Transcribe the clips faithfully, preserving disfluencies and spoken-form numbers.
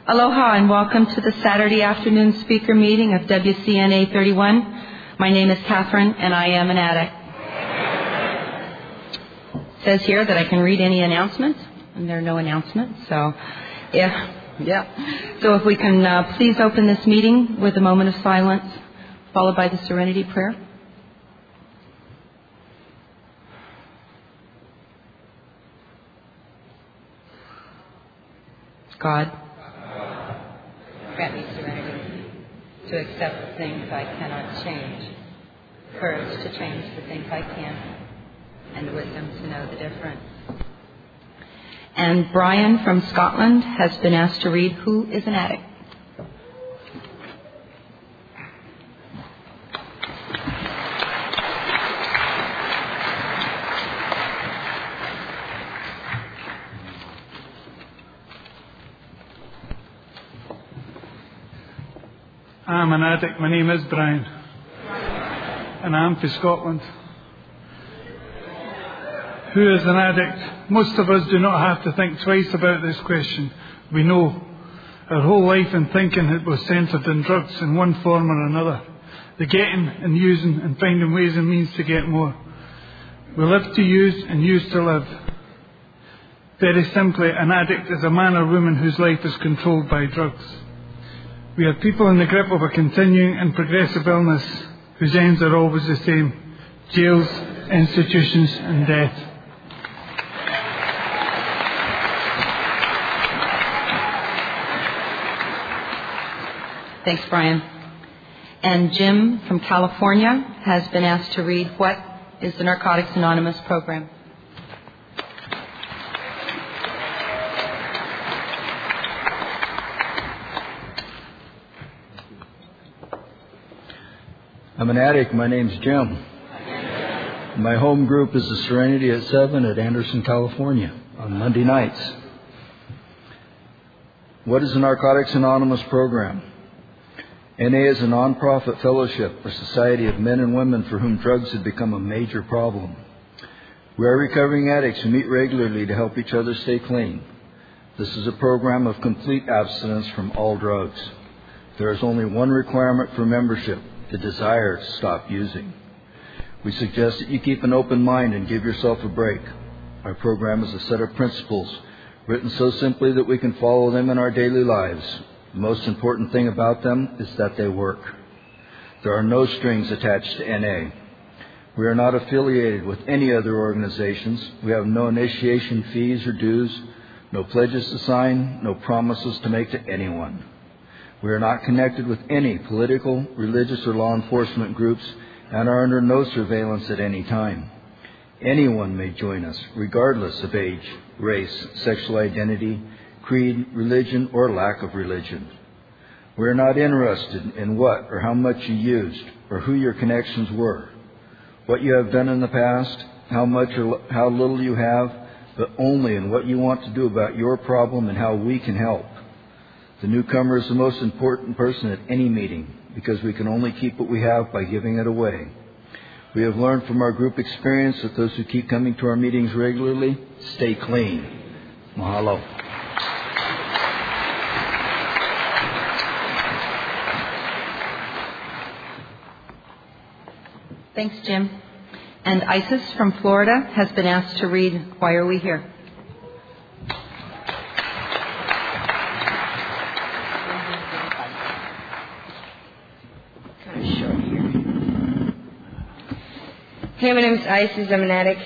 Aloha and welcome to the Saturday afternoon speaker meeting of W C N A thirty-one. My name is Catherine and I am an addict. It says here that I can read any announcements, and there are no announcements, so if, yeah. So if we can uh, please open this meeting with a moment of silence, followed by the Serenity Prayer. God, grant me serenity to accept the things I cannot change, courage to change the things I can, and wisdom to know the difference. And Brian from Scotland has been asked to read Who is an Addict? I'm an addict. My name is Brian, and I'm from Scotland. Who is an addict? Most of us do not have to think twice about this question. We know. Our whole life and thinking it was centred in drugs in one form or another. The getting and using and finding ways and means to get more. We live to use and use to live. Very simply, an addict is a man or woman whose life is controlled by drugs. We are people in the grip of a continuing and progressive illness whose ends are always the same: jails, institutions and death. Thanks, Brian. And Jim from California has been asked to read What is the Narcotics Anonymous program? I'm an addict. My name's Jim. My home group is the Serenity at seven at Anderson, California on Monday nights. What is the Narcotics Anonymous program? N A is a non-profit fellowship, a society of men and women for whom drugs have become a major problem. We are recovering addicts who meet regularly to help each other stay clean. This is a program of complete abstinence from all drugs. There is only one requirement for membership: the desire to stop using. We suggest that you keep an open mind and give yourself a break. Our program is a set of principles written so simply that we can follow them in our daily lives. The most important thing about them is that they work. There are no strings attached to N A. We are not affiliated with any other organizations. We have no initiation fees or dues, no pledges to sign, no promises to make to anyone. We are not connected with any political, religious, or law enforcement groups and are under no surveillance at any time. Anyone may join us, regardless of age, race, sexual identity, creed, religion, or lack of religion. We are not interested in what or how much you used or who your connections were, what you have done in the past, how much or how little you have, but only in what you want to do about your problem and how we can help. The newcomer is the most important person at any meeting because we can only keep what we have by giving it away. We have learned from our group experience that those who keep coming to our meetings regularly stay clean. Mahalo. Thanks, Jim. And Isis from Florida has been asked to read Why Are We Here? Hey, my name is Isis. I'm an addict.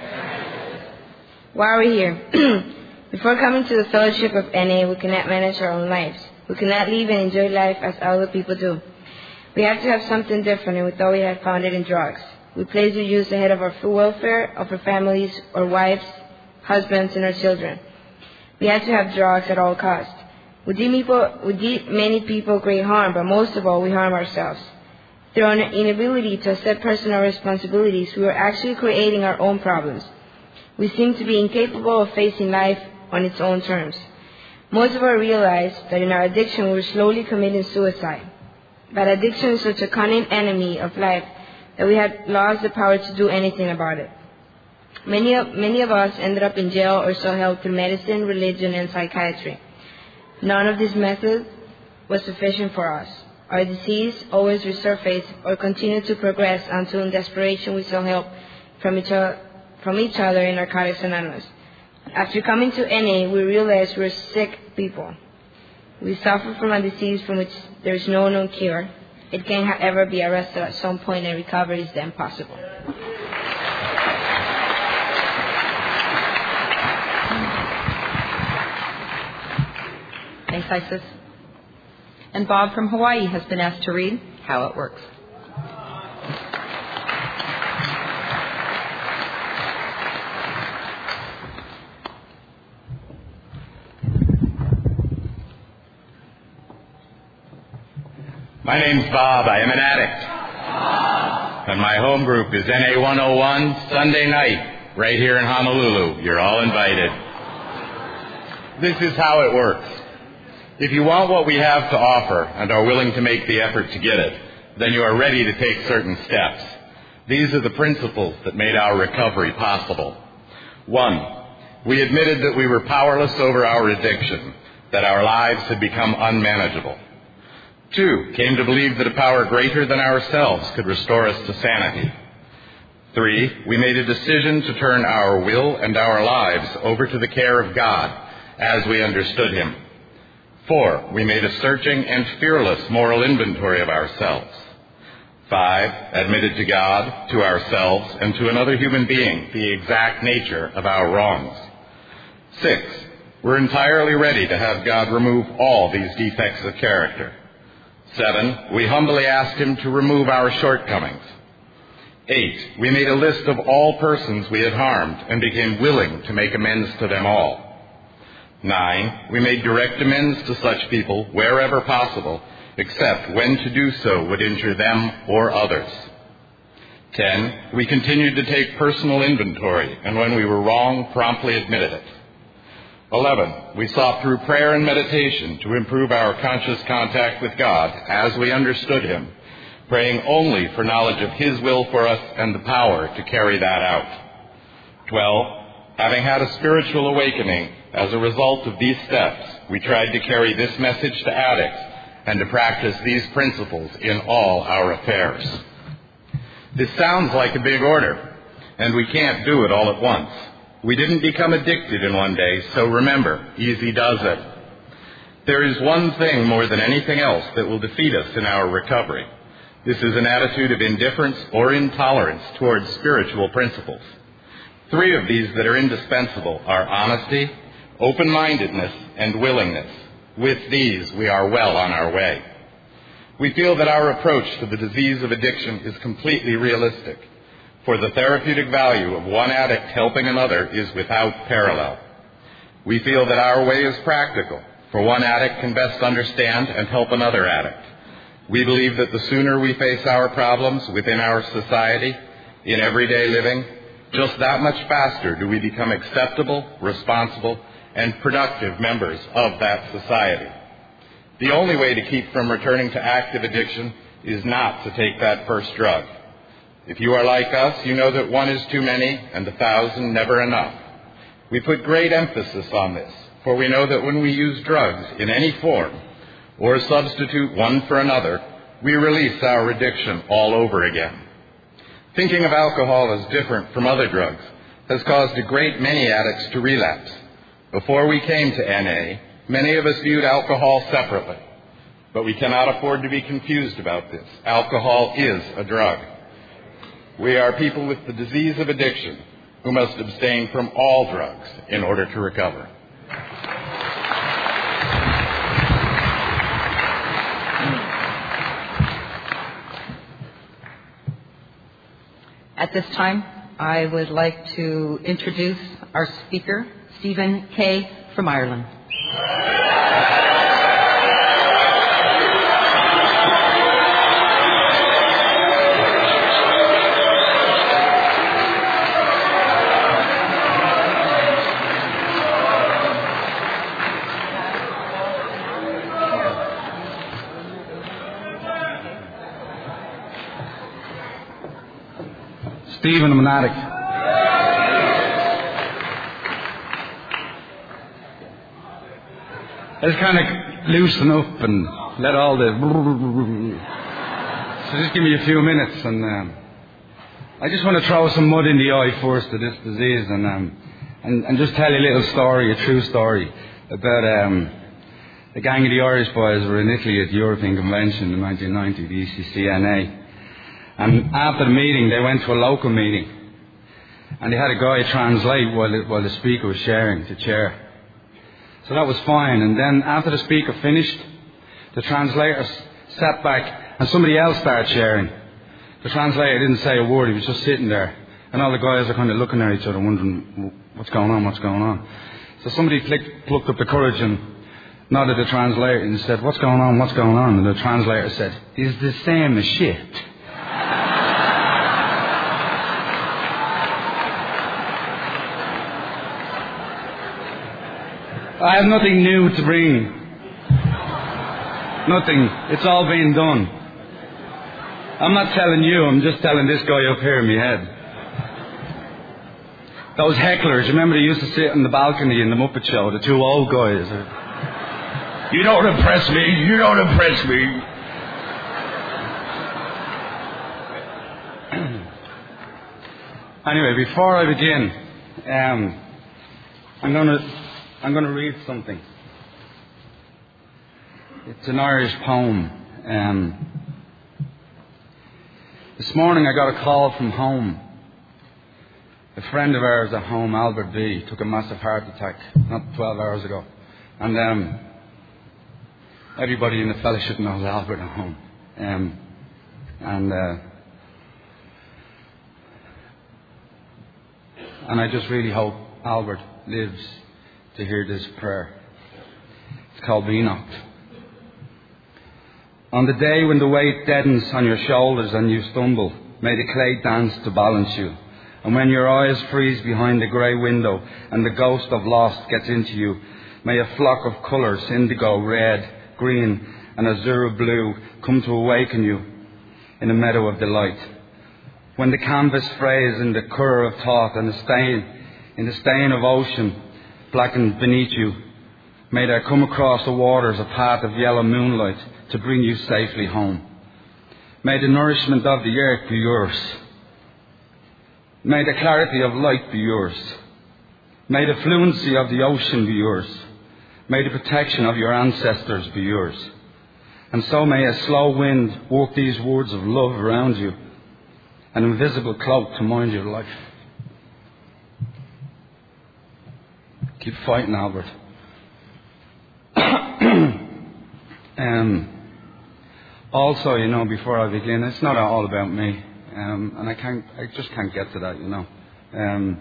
Why are we here? Before coming to the fellowship of N A, we cannot manage our own lives. We cannot live and enjoy life as other people do. We have to have something different, and we thought we had found it in drugs. We place the use ahead of our full welfare, of our families, our wives, husbands, and our children. We have to have drugs at all costs. We did, people, we did many people great harm, but most of all, we harm ourselves. Through our inability to accept personal responsibilities, we are actually creating our own problems. We seem to be incapable of facing life on its own terms. Most of us realize that in our addiction, we're slowly committing suicide. But addiction is such a cunning enemy of life that we have lost the power to do anything about it. Many of, many of us ended up in jail or so held through medicine, religion, and psychiatry. None of these methods was sufficient for us. Our disease always resurfaced or continued to progress until in desperation we sought help from each, o- from each other in Narcotics Anonymous. After coming to N A, we realized we were sick people. We suffer from a disease from which there is no known cure. It can, however, be arrested at some point and recovery is then possible. Thanks, Isis. And Bob from Hawaii has been asked to read How It Works. My name's Bob. I am an addict. And my home group is N A one oh one, Sunday night, right here in Honolulu. You're all invited. This is how it works. If you want what we have to offer and are willing to make the effort to get it, then you are ready to take certain steps. These are the principles that made our recovery possible. One, we admitted that we were powerless over our addiction, that our lives had become unmanageable. Two, came to believe that a power greater than ourselves could restore us to sanity. Three, we made a decision to turn our will and our lives over to the care of God as we understood Him. Four, we made a searching and fearless moral inventory of ourselves. Five, admitted to God, to ourselves, and to another human being the exact nature of our wrongs. Six, we're entirely ready to have God remove all these defects of character. Seven, we humbly asked Him to remove our shortcomings. Eight, we made a list of all persons we had harmed and became willing to make amends to them all. Nine, we made direct amends to such people wherever possible, except when to do so would injure them or others. Ten, we continued to take personal inventory, and when we were wrong, promptly admitted it. Eleven, we sought through prayer and meditation to improve our conscious contact with God as we understood Him, praying only for knowledge of His will for us and the power to carry that out. Twelve, having had a spiritual awakening as a result of these steps, we tried to carry this message to addicts and to practice these principles in all our affairs. This sounds like a big order, and we can't do it all at once. We didn't become addicted in one day, so remember, easy does it. There is one thing more than anything else that will defeat us in our recovery. This is an attitude of indifference or intolerance towards spiritual principles. Three of these that are indispensable are honesty, open-mindedness, and willingness. With these, we are well on our way. We feel that our approach to the disease of addiction is completely realistic, for the therapeutic value of one addict helping another is without parallel. We feel that our way is practical, for one addict can best understand and help another addict. We believe that the sooner we face our problems within our society, in everyday living, just that much faster do we become acceptable, responsible, and productive members of that society. The only way to keep from returning to active addiction is not to take that first drug. If you are like us, you know that one is too many and a thousand never enough. We put great emphasis on this, for we know that when we use drugs in any form, or substitute one for another, we release our addiction all over again. Thinking of alcohol as different from other drugs has caused a great many addicts to relapse. Before we came to N A, many of us viewed alcohol separately. But we cannot afford to be confused about this. Alcohol is a drug. We are people with the disease of addiction who must abstain from all drugs in order to recover. At this time, I would like to introduce our speaker, Stephen Kay from Ireland. Stephen, I'm an addict. Let's kind of loosen up and let all the... So just give me a few minutes, and um, I just want to throw some mud in the eye first to this disease, and, um, and and just tell you a little story, a true story, about um, a gang of the Irish boys were in Italy at the European Convention in nineteen ninety, the E C C N A. And after the meeting, they went to a local meeting, and they had a guy translate while the, while the speaker was sharing, the chair. So that was fine. And then after the speaker finished, the translator sat back and somebody else started sharing. The translator didn't say a word, he was just sitting there. And all the guys are kind of looking at each other wondering, what's going on, what's going on. So somebody plucked, plucked up the courage and nodded at the translator and said, what's going on, what's going on? And the translator said, it's the same as shit. I have nothing new to bring. Nothing. It's all been done. I'm not telling you, I'm just telling this guy up here in my head. Those hecklers, remember they used to sit on the balcony in the Muppet Show, the two old guys. You don't impress me, you don't impress me. Anyway, before I begin, um, I'm going to I'm going to read something. It's an Irish poem. Um, this morning I got a call from home. A friend of ours at home, Albert B, took a massive heart attack not twelve hours ago. And um, everybody in the fellowship knows Albert at home. Um, and uh, and I just really hope Albert lives to hear this prayer. It's called Enoch. On the day when the weight deadens on your shoulders and you stumble, may the clay dance to balance you. And when your eyes freeze behind the grey window and the ghost of lost gets into you, may a flock of colours, indigo, red, green and azure blue, come to awaken you in a meadow of delight. When the canvas frays in the curr of thought and the stain, in the stain of ocean blackened beneath you, may there come across the waters a path of yellow moonlight to bring you safely home. May the nourishment of the earth be yours. May the clarity of light be yours. May the fluency of the ocean be yours. May the protection of your ancestors be yours. And so may a slow wind walk these words of love around you, an invisible cloak to mind your life. Keep fighting, Albert. um, also, you know, before I begin, it's not all about me, um, and I can't, I just can't get to that, you know. Um,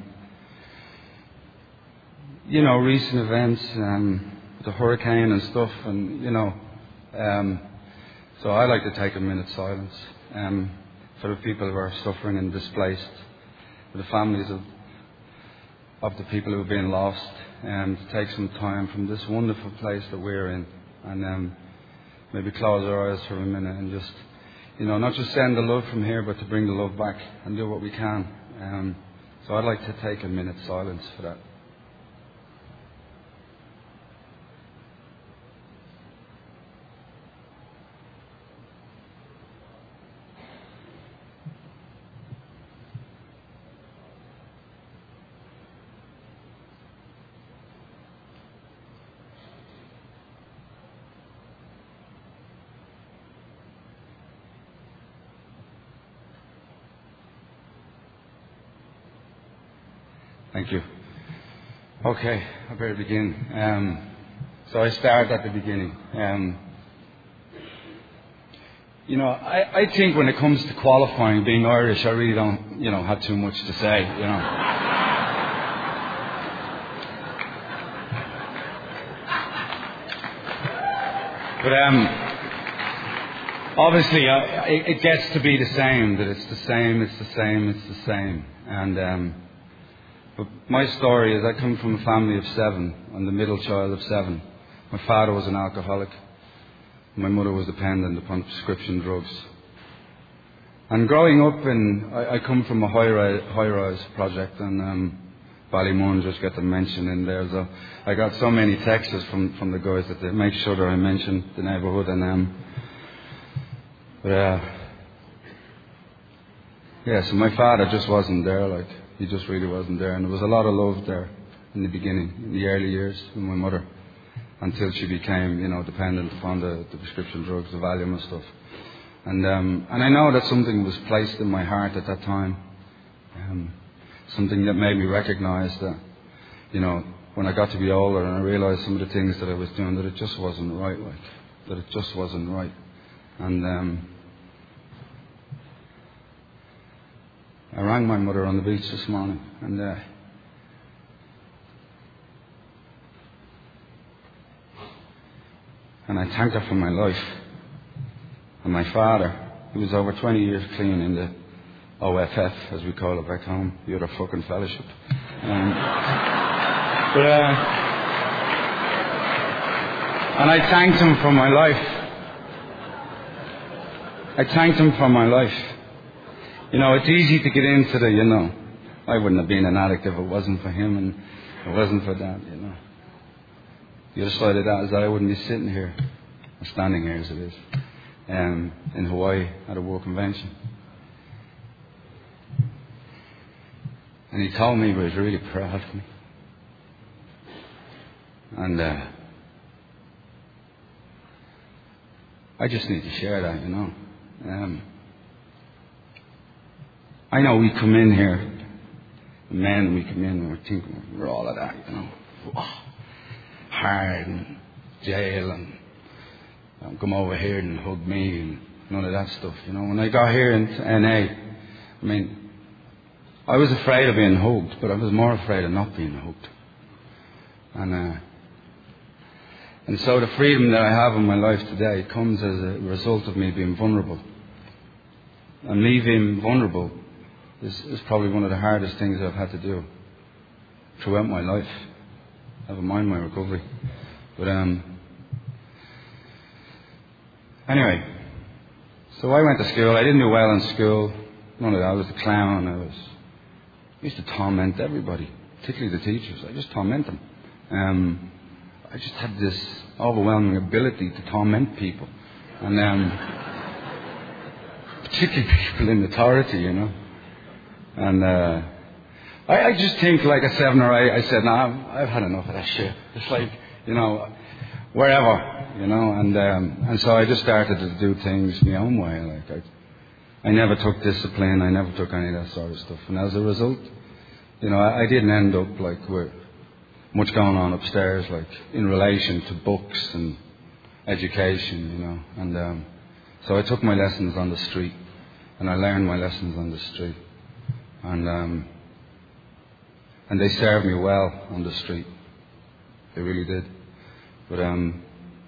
you know, recent events, um, the hurricane and stuff, and you know, um, so I like to take a minute's silence um, for the people who are suffering and displaced, for the families of of the people who have been lost, and to take some time from this wonderful place that we're in, and um, maybe close our eyes for a minute and just, you know, not just send the love from here, but to bring the love back and do what we can. Um, so I'd like to take a minute's silence for that. Thank you. Okay, I better begin. Um, so I start at the beginning. Um, you know, I, I think when it comes to qualifying being Irish, I really don't, you know, have too much to say, you know. But um, obviously, uh, it, it gets to be the same, that it's the same, it's the same, it's the same. And um, But my story is I come from a family of seven. I'm the middle child of seven. My father was an alcoholic. My mother was dependent upon prescription drugs. And growing up, in, I, I come from a high-rise, high-rise project, and um, Ballymun just get the mention in there. So I got so many texts from, from the guys that they make sure that I mention the neighbourhood. And um, but uh, yeah, so my father just wasn't there. Like he just really wasn't there, and there was a lot of love there in the beginning, in the early years with my mother, until she became, you know, dependent upon the, the prescription drugs, the Valium and stuff. And um, and I know that something was placed in my heart at that time. Um, Something that made me recognise that, you know, when I got to be older and I realised some of the things that I was doing, that it just wasn't right, like, that it just wasn't right. And um, I rang my mother on the beach this morning, and uh, and I thanked her for my life. And my father, he was over twenty years clean in the O F F, as we call it back home, the other fucking fellowship. Um, but, uh, and I thanked him for my life. I thanked him for my life. You know, it's easy to get into the, you know, I wouldn't have been an addict if it wasn't for him and it wasn't for that, you know. The other side of that is that I wouldn't be sitting here, or standing here as it is, um, in Hawaii at a war convention. And he told me he was really proud of me. And uh, I just need to share that, you know. Um, I know we come in here, men, we come in and we're thinking we're all of that, you know. Hard and jail and um, come over here and hug me and none of that stuff, you know. When I got here into N A, I mean, I was afraid of being hugged, but I was more afraid of not being hugged. And uh, and so the freedom that I have in my life today comes as a result of me being vulnerable. And me being vulnerable is, is probably one of the hardest things I've had to do throughout my life. Never mind my recovery. But um, anyway, so I went to school. I didn't do well in school. None of that. I was a clown. I was... I used to torment everybody, particularly the teachers. I just torment them. Um, I just had this overwhelming ability to torment people, and um, particularly people in authority, you know. And uh, I, I just think, like at seven or eight, I said, "No, nah, I've had enough of that shit." It's like, you know, wherever, you know. And um, and so I just started to do things my own way. Like I. I never took discipline. I never took any of that sort of stuff. And as a result, you know, I, I didn't end up like with much going on upstairs, like in relation to books and education, you know. And um, so I took my lessons on the street, and I learned my lessons on the street, and um, and they served me well on the street. They really did. But um,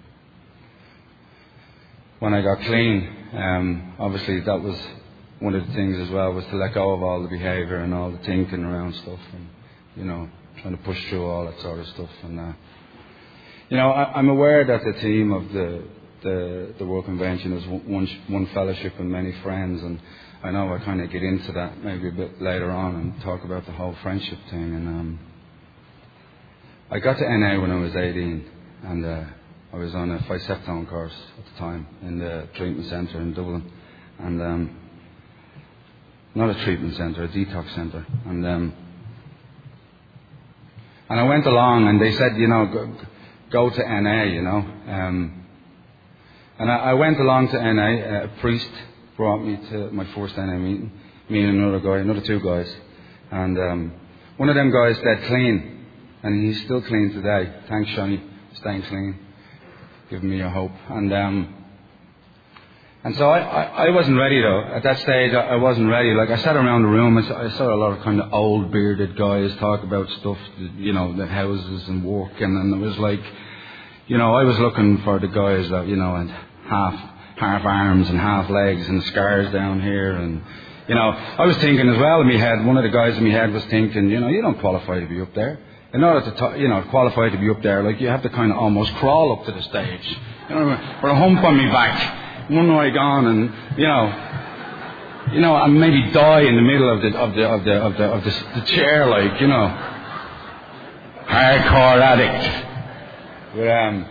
when I got clean. Um, obviously, that was one of the things as well, was to let go of all the behaviour and all the thinking around stuff, and you know, trying to push through all that sort of stuff. And uh, you know, I, I'm aware that the team of the the, the World Convention is one one fellowship and many friends, and I know I kind of get into that maybe a bit later on and talk about the whole friendship thing. And um, I got to N A when I was eighteen, and. Uh, I was on a Phyceptone course at the time in the treatment centre in Dublin, and um, not a treatment centre, a detox centre, and um, and I went along, and they said, you know, go, go to N A, you know, um, and I, I went along to N A. A priest brought me to my first N A meeting, me and another guy, another two guys, and um, one of them guys dead clean, and he's still clean today. Thanks, Shani, staying clean. Giving me a hope. And um, and so I, I, I wasn't ready though. At that stage I, I wasn't ready. Like I sat around the room, I saw, I saw a lot of kind of old bearded guys talk about stuff, you know, the houses and work, and, and it was like, you know, I was looking for the guys that, you know, had half half arms and half legs and scars down here, and you know, I was thinking as well in my head, one of the guys in my head was thinking, you know, you don't qualify to be up there. In order to, t- you know, qualify to be up there, like you have to kind of almost crawl up to the stage, you know, or a hump on me back, one leg on, and you know, you know, and maybe die in the middle of the of the of the of the of the, the chair, like, you know. hardcore addict. But, um,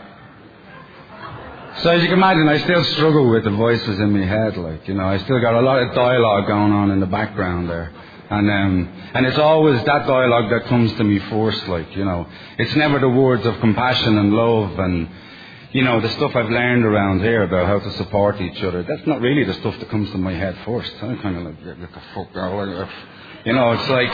so as you can imagine, I still struggle with the voices in my head, like, you know, I still got a lot of dialogue going on in the background there. And, um, and it's always that dialogue that comes to me first, like, you know. It's never the words of compassion and love and, you know, the stuff I've learned around here about how to support each other. That's not really the stuff that comes to my head first. I'm kind of like, yeah, look a fuck, girl. You know, it's like,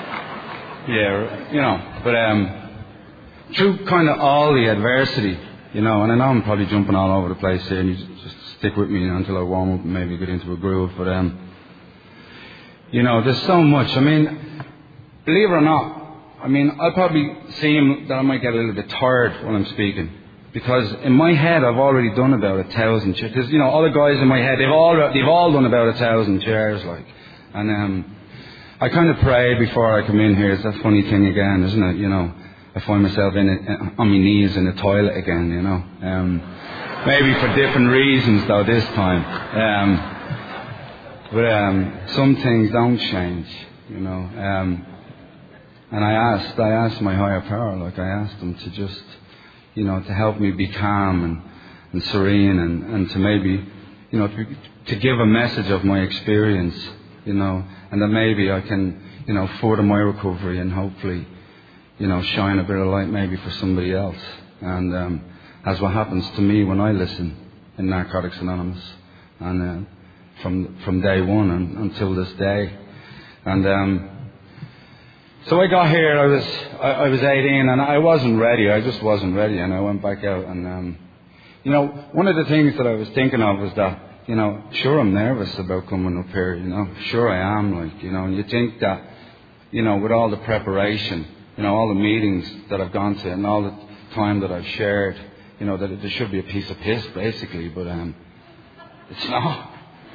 yeah, you know, but, um, through kind of all the adversity, you know, and I know I'm probably jumping all over the place here, and you just stick with me until I warm up and maybe get into a groove, but, um, you know, there's so much. I mean, believe it or not, I mean, I'll probably seem that I might get a little bit tired when I'm speaking, because in my head I've already done about a thousand chairs. Because, you know, all the guys in my head, they've all, they've all done about a thousand chairs, like, and, um, I kind of pray before I come in here. It's that funny thing again, isn't it? You know, I find myself in it, on my knees in the toilet again, you know. Um, maybe for different reasons, though, this time. Um, but um, some things don't change, you know. Um, and I asked, I asked my higher power, like I asked him to just, you know, to help me be calm and, and serene and, and to maybe, you know, to, to give a message of my experience, you know, and that maybe I can, you know, further my recovery and hopefully, you know, shine a bit of light maybe for somebody else. And um, as what happens to me when I listen in Narcotics Anonymous, and uh, from from day one and, until this day. And um, so I got here. I was I, I was eighteen, and I wasn't ready. I just wasn't ready, and I went back out. And um, you know, one of the things that I was thinking of was that, you know, sure, I'm nervous about coming up here. You know, sure I am. Like, you know, and you think that, you know, with all the preparation, you know, all the meetings that I've gone to and all the time that I've shared, you know, that there should be a piece of piss, basically, but um, it's not.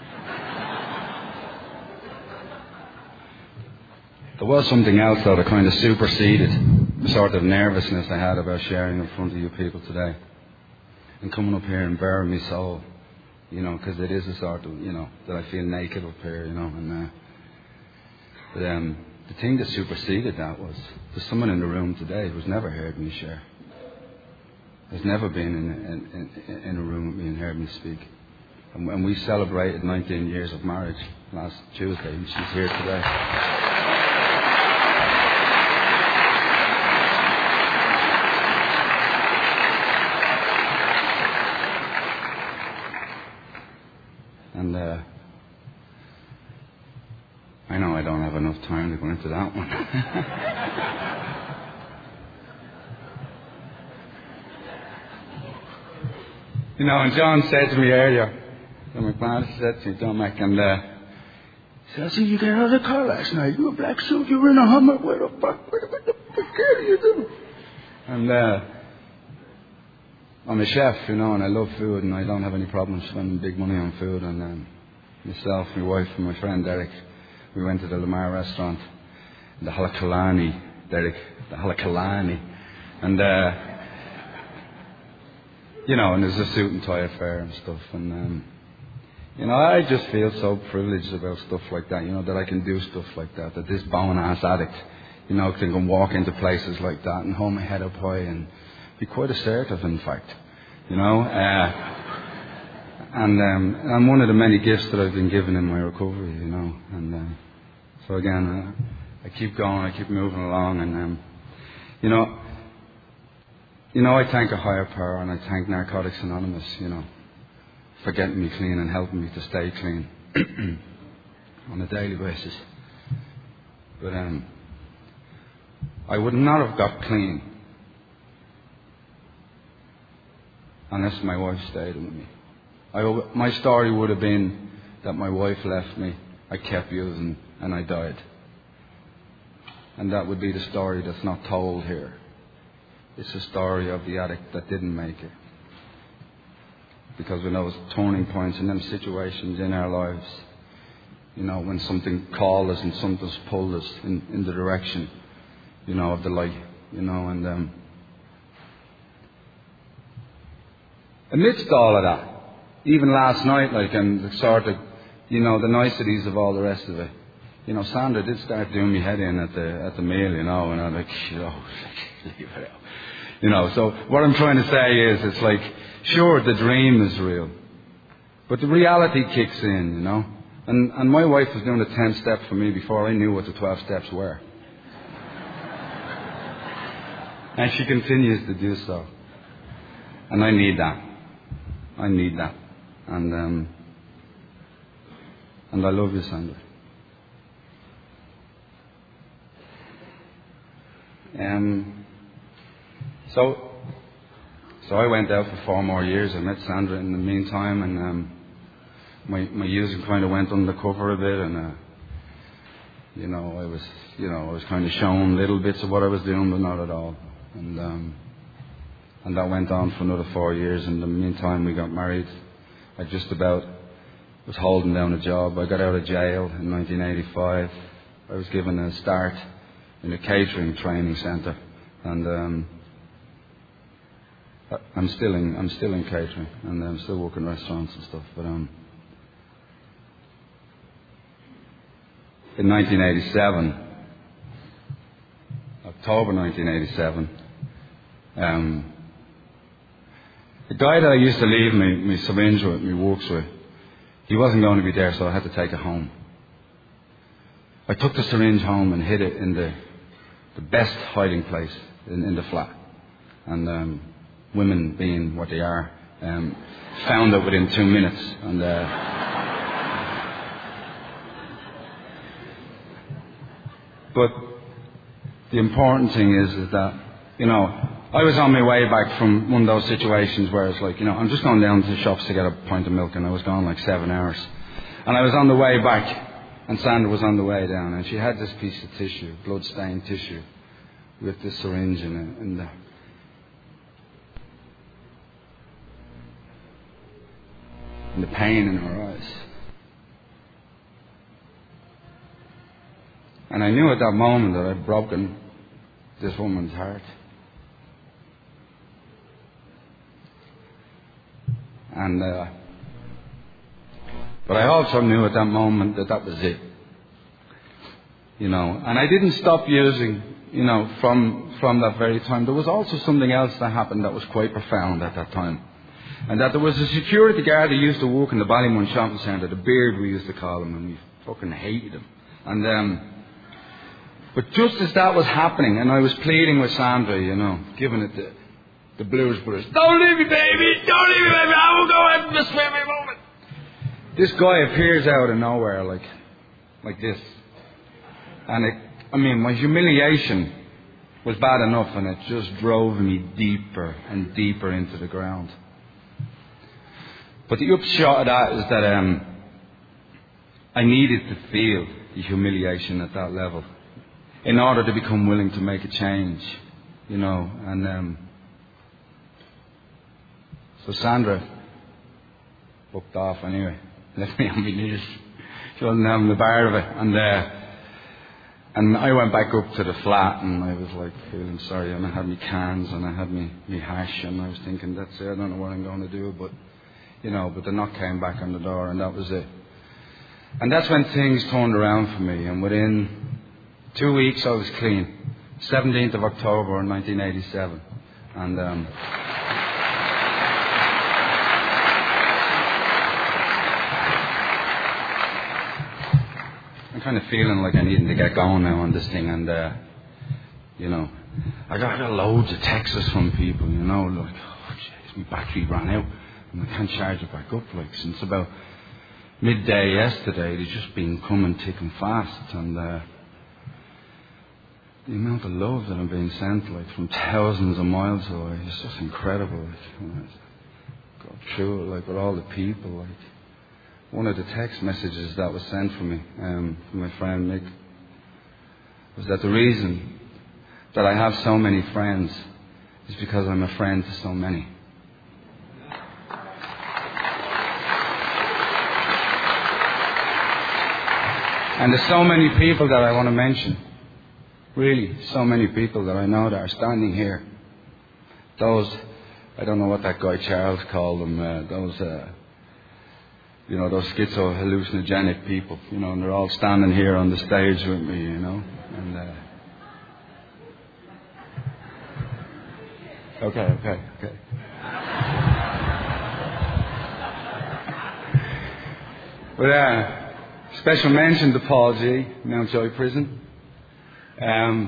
There was something else, though, that kind of superseded the sort of nervousness I had about sharing in front of you people today. And coming up here and bearing my soul, you know, because it is a sort of, you know, that I feel naked up here, you know, and uh, but um, the thing that superseded that was there's someone in the room today who's never heard me share. Has never been in, in, in a room with me and heard me speak. And when we celebrated nineteen years of marriage last Tuesday, and she's here today. And uh, I know I don't have enough time to go into that one. You know, and John said to me earlier, and my father said to me, John Mac, and uh, he said, I see you get out of the car last night. You were a black suit, you were in a Hummer. Where the fuck, what the fuck are you doing? And uh, I'm a chef, you know, and I love food, and I don't have any problem spending big money on food. And um, myself, my wife, and my friend Derek, we went to the Lamar restaurant, the Halakalani, Derek, the Halakalani, and uh, you know, and there's a suit and tie affair and stuff, and um, you know, I just feel so privileged about stuff like that, you know, that I can do stuff like that, that this bone ass addict, you know, can go walk into places like that and hold my head up high and be quite assertive, in fact, you know. Uh, and um, I'm one of the many gifts that I've been given in my recovery, you know. And uh, so again, uh, I keep going, I keep moving along, and um, you know, you know, I thank a higher power, and I thank Narcotics Anonymous, you know, for getting me clean and helping me to stay clean on a daily basis. But um, I would not have got clean unless my wife stayed with me. I, my story would have been that my wife left me, I kept using, and I died. And that would be the story that's not told here. It's the story of the addict that didn't make it. Because when those turning points in them situations in our lives, you know, when something called us and something's pulled us in, in the direction, you know, of the light, you know, and um, amidst all of that, even last night, like, and the sort of, you know, the niceties of all the rest of it, you know, Sandra did start doing me head in at the at the meal, you know, and I'm like, you know, leave it out. You know, so what I'm trying to say is, it's like, sure, the dream is real, but the reality kicks in, you know. And, and my wife was doing the ten step for me before I knew what the twelve steps were. And she continues to do so. And I need that. I need that. And, um, and I love you, Sandra. Um, so, so I went out for four more years. I met Sandra in the meantime, and um, my my using kind of went undercover a bit, and uh, you know, I was, you know, I was kind of shown little bits of what I was doing, but not at all. And um, and that went on for another four years. In the meantime, we got married. I just about was holding down a job. I got out of jail in nineteen eighty-five. I was given a start in a catering training centre, and um, I'm still in I'm still in catering, and I'm still working restaurants and stuff. But um, in nineteen eighty-seven, October nineteen eighty-seven, um, the guy that I used to leave me my syringe with, me works with, he wasn't going to be there, so I had to take it home. I took the syringe home and hid it in the the best hiding place in, in the flat. And um, women, being what they are, um, found it within two minutes. And uh, but the important thing is, is that, you know, I was on my way back from one of those situations where it's like, you know, I'm just going down to the shops to get a pint of milk, and I was gone like seven hours. And I was on the way back, and Sandra was on the way down, and she had this piece of tissue, blood-stained tissue, with this syringe in it, and the, and the pain in her eyes. And I knew at that moment that I'd broken this woman's heart. And uh, but I also knew at that moment that that was it. You know, and I didn't stop using, you know, from from that very time. There was also something else that happened that was quite profound at that time. And that there was a security guard who used to work in the Ballymun Shopping Centre, the Beard we used to call him, and we fucking hated him. And um, but just as that was happening, and I was pleading with Sandra, you know, giving it the, the Blues Brothers, don't leave me, baby, don't leave me, baby, I will go out this very moment. This guy appears out of nowhere, like, like this. And it, I mean, my humiliation was bad enough, and it just drove me deeper and deeper into the ground. But the upshot of that is that um, I needed to feel the humiliation at that level in order to become willing to make a change, you know. And um, so Sandra booked off anyway, left me on my knees. She wasn't having the bar of it, and uh, and I went back up to the flat, and I was like feeling sorry, and I had my cans, and I had me me hash, and I was thinking, that's it, I don't know what I'm going to do, but. You know, but the knock came back on the door, and that was it. And that's when things turned around for me. And within two weeks, I was clean. seventeenth of October, nineteen eighty-seven. And um, I'm kind of feeling like I needed to get going now on this thing. And uh, you know, I got, I got loads of texts from people. You know, like, oh jeez, my battery ran out. And I can't charge it back up, like, since about midday yesterday. They've just been coming thick and fast, and uh, the amount of love that I'm being sent, like, from thousands of miles away, is just incredible. Like, you know, go through it, like, with all the people. Like, one of the text messages that was sent from me, um, from my friend Mick, was that the reason that I have so many friends is because I'm a friend to so many. And there's so many people that I want to mention. Really, so many people that I know that are standing here. Those, I don't know what that guy Charles called them, uh, those uh, you know, those schizo hallucinogenic people, you know, and they're all standing here on the stage with me, you know, and uh, okay, okay, okay. But uh, special mention to Paul G, Mountjoy Prison. Um,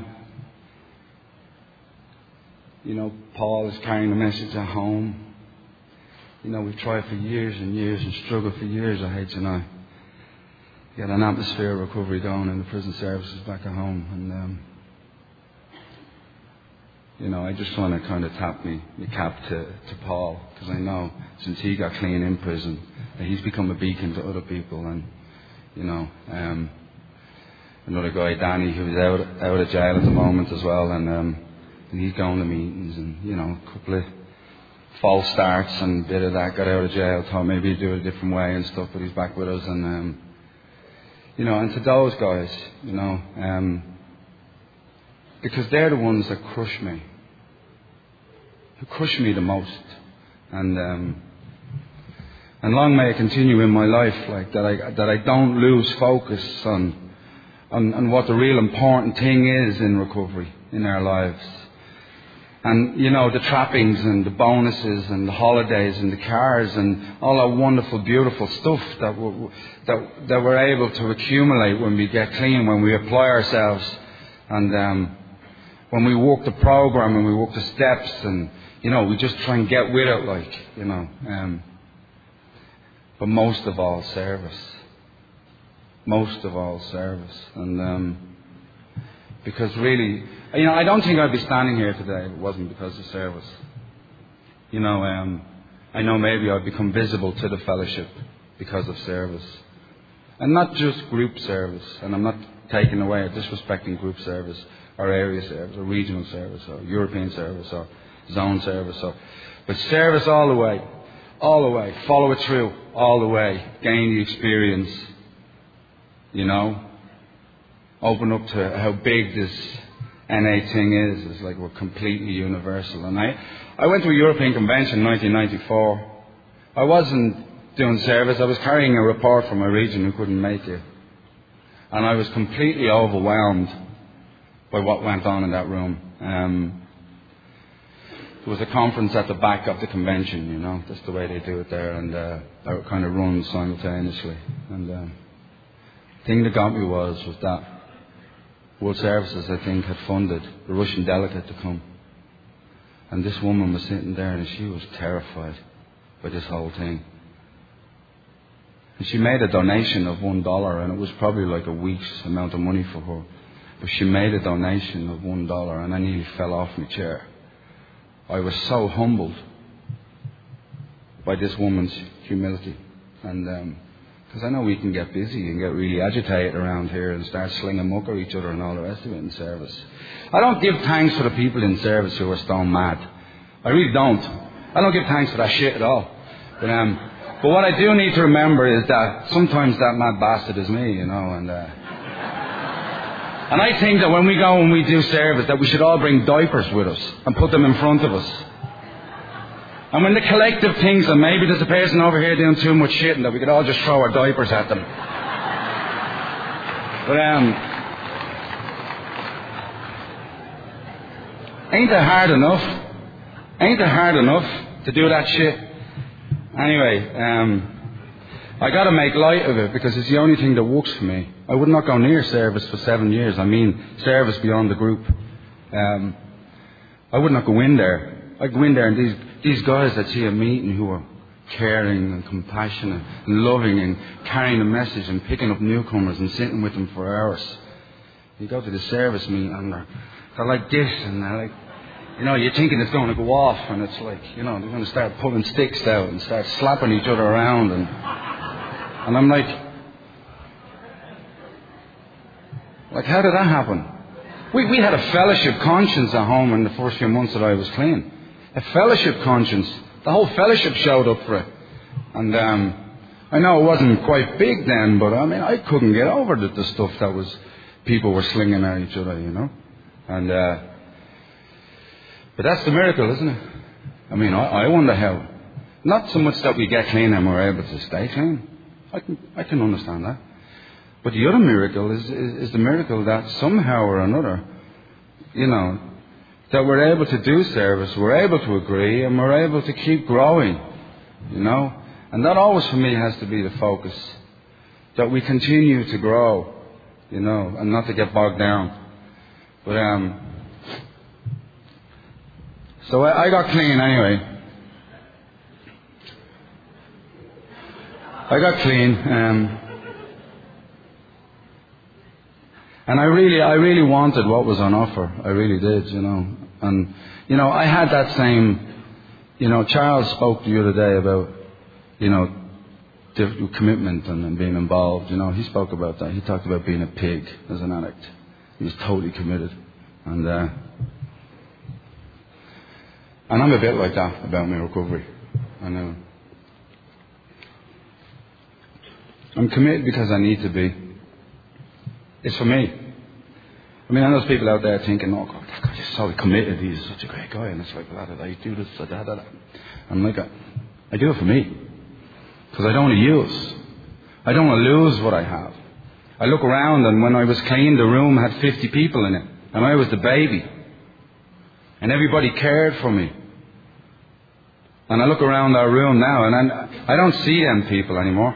you know, Paul is carrying the message at home. You know, we've tried for years and years and struggled for years at H and I. Get an atmosphere of recovery going in the prison services back at home. And, um, you know, I just want to kind of tap me, me cap to, to Paul, because I know since he got clean in prison, that he's become a beacon to other people. And, you know, um, another guy, Danny, who's out, out of jail at the moment as well, and, um, and he's going to meetings and, you know, a couple of false starts and a bit of that, got out of jail, thought maybe he'd do it a different way and stuff, but he's back with us. And, um, you know, and to those guys, you know, um, because they're the ones that crush me, who crush me the most. And, um, and long may it continue in my life, like, that I, that I don't lose focus on, on, on what the real important thing is in recovery, in our lives. And, you know, the trappings and the bonuses and the holidays and the cars and all that wonderful, beautiful stuff that we're, that, that we're able to accumulate when we get clean, when we apply ourselves, and um, when we walk the program and we walk the steps, and, you know, we just try and get with it, like, you know. Um, but most of all, service. Most of all, service. And um, because really, you know, I don't think I'd be standing here today if it wasn't because of service. You know, um, I know maybe I've become visible to the fellowship because of service. And not just group service, and I'm not taking away or disrespecting group service or area service or regional service or European service or zone service, or, but service all the way, all the way, follow it through all the way, gain the experience, you know, open up to how big this N A thing is. It's like we're completely universal. And I, I went to a European convention in nineteen ninety-four. I wasn't doing service. I was carrying a report from a region who couldn't make it. And I was completely overwhelmed by what went on in that room. Um, there was a conference at the back of the convention, you know. That's the way they do it there. And uh, they were kind of run simultaneously. And um, the thing that got me was, was that World Services, I think, had funded the Russian delegate to come. And this woman was sitting there and she was terrified by this whole thing. And she made a donation of one dollar, and it was probably like a week's amount of money for her. But she made a donation of one dollar, and I nearly fell off my chair. I was so humbled by this woman's humility. And um, because I know we can get busy and get really agitated around here and start slinging muck at each other and all the rest of it in service. I don't give thanks for the people in service who are stone mad. I really don't. I don't give thanks for that shit at all. But um, but what I do need to remember is that sometimes that mad bastard is me, you know. And uh, and I think that when we go and we do service, that we should all bring diapers with us and put them in front of us. And when the collective thinks that maybe there's a person over here doing too much shit and that we could all just throw our diapers at them. But, um, ain't it hard enough? Ain't it hard enough to do that shit? Anyway, um, I gotta make light of it because it's the only thing that works for me. I would not go near service for seven years. I mean, service beyond the group. Um, I would not go in there. I'd go in there and these These guys that see a meeting who are caring and compassionate and loving and carrying a message and picking up newcomers and sitting with them for hours. You go to the service meeting and they're, they're like this and they're like, you know, you're thinking it's going to go off and it's like, you know, they're going to start pulling sticks out and start slapping each other around. And, and I'm like, like, how did that happen? We, we had a fellowship conscience at home in the first few months that I was clean. A fellowship conscience. The whole fellowship showed up for it. And um, I know it wasn't quite big then, but I mean, I couldn't get over the, the stuff that was people were slinging at each other, you know. And uh, but that's the miracle, isn't it? I mean, I, I wonder how. Not so much that we get clean and we're able to stay clean. I can, I can understand that. But the other miracle is, is, is the miracle that somehow or another, you know, that we're able to do service, we're able to agree, and we're able to keep growing, you know. And that always for me has to be the focus, that we continue to grow, you know, and not to get bogged down. But, um, so I, I got clean anyway. I got clean, um, and I really, I really wanted what was on offer. I really did, you know. And, you know, I had that same, you know, Charles spoke the other day about, you know, diff- commitment and, and being involved. You know, he spoke about that. He talked about being a pig as an addict. He was totally committed. And, uh, and I'm a bit like that about my recovery. I know. I'm committed because I need to be. It's for me. I mean, I know there's people out there thinking, oh, God, that guy's so committed. He's such a great guy. And it's like, blah, blah, blah, I do this, da, da, da. I'm like, I, I do it for me. Because I don't want to use. I don't want to lose what I have. I look around, and when I was clean, the room had fifty people in it. And I was the baby. And everybody cared for me. And I look around our room now, and I, I don't see them people anymore.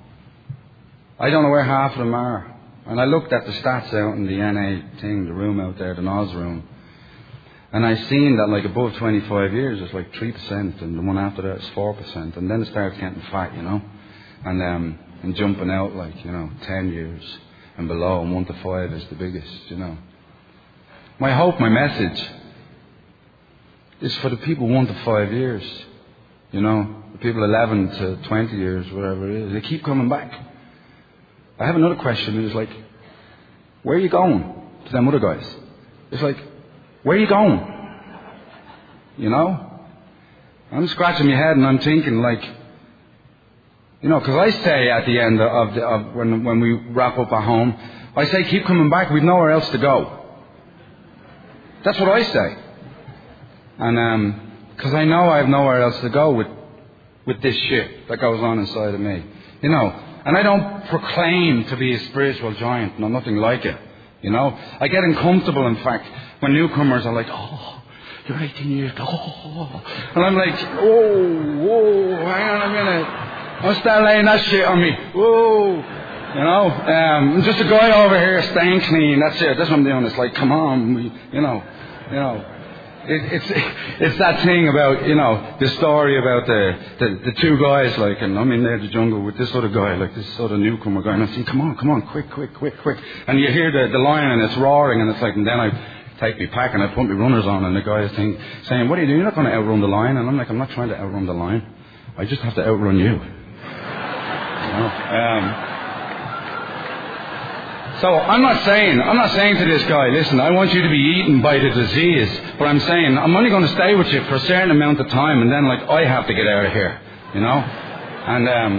I don't know where half of them are. And I looked at the stats out in the N A thing, the room out there, the N O S room. And I seen that like above twenty-five years, it's like three percent. And the one after that is four percent. And then it starts getting fat, you know. And um, and jumping out like, you know, ten years and below. And one to five is the biggest, you know. My hope, my message is for the people one to five years. You know, the people eleven to twenty years, whatever it is. They keep coming back. I have another question. It's like, where are you going to them other guys? It's like, where are you going? You know? I'm scratching my head and I'm thinking like, you know, because I say at the end of, the, of when when we wrap up at home, I say keep coming back. We've nowhere else to go. That's what I say. And um, because I know I have nowhere else to go with with this shit that goes on inside of me. You know. And I don't proclaim to be a spiritual giant. No, nothing like it. You know, I get uncomfortable, in fact, when newcomers are like, oh, you're eighteen years old. Oh. And I'm like, whoa, whoa, hang on a minute. Don't start laying that shit on me. Whoa. You know, um, I'm just a guy over here staying clean. That's it. That's what I'm doing. It's like, come on, we, you know, you know. It, it's it's that thing about, you know, the story about the, the, the two guys, like, and I'm in there in the jungle with this other guy, like this other newcomer guy, and I say, come on, come on, quick, quick, quick, quick. And you hear the, the lion and it's roaring, and it's like, and then I take my pack and I put my runners on, and the guy is saying, saying, what are you doing? You're not going to outrun the lion. And I'm like, I'm not trying to outrun the lion. I just have to outrun you. You know? Um, So I'm not saying, I'm not saying to this guy, listen, I want you to be eaten by the disease. But I'm saying, I'm only going to stay with you for a certain amount of time, and then, like, I have to get out of here, you know? And, um,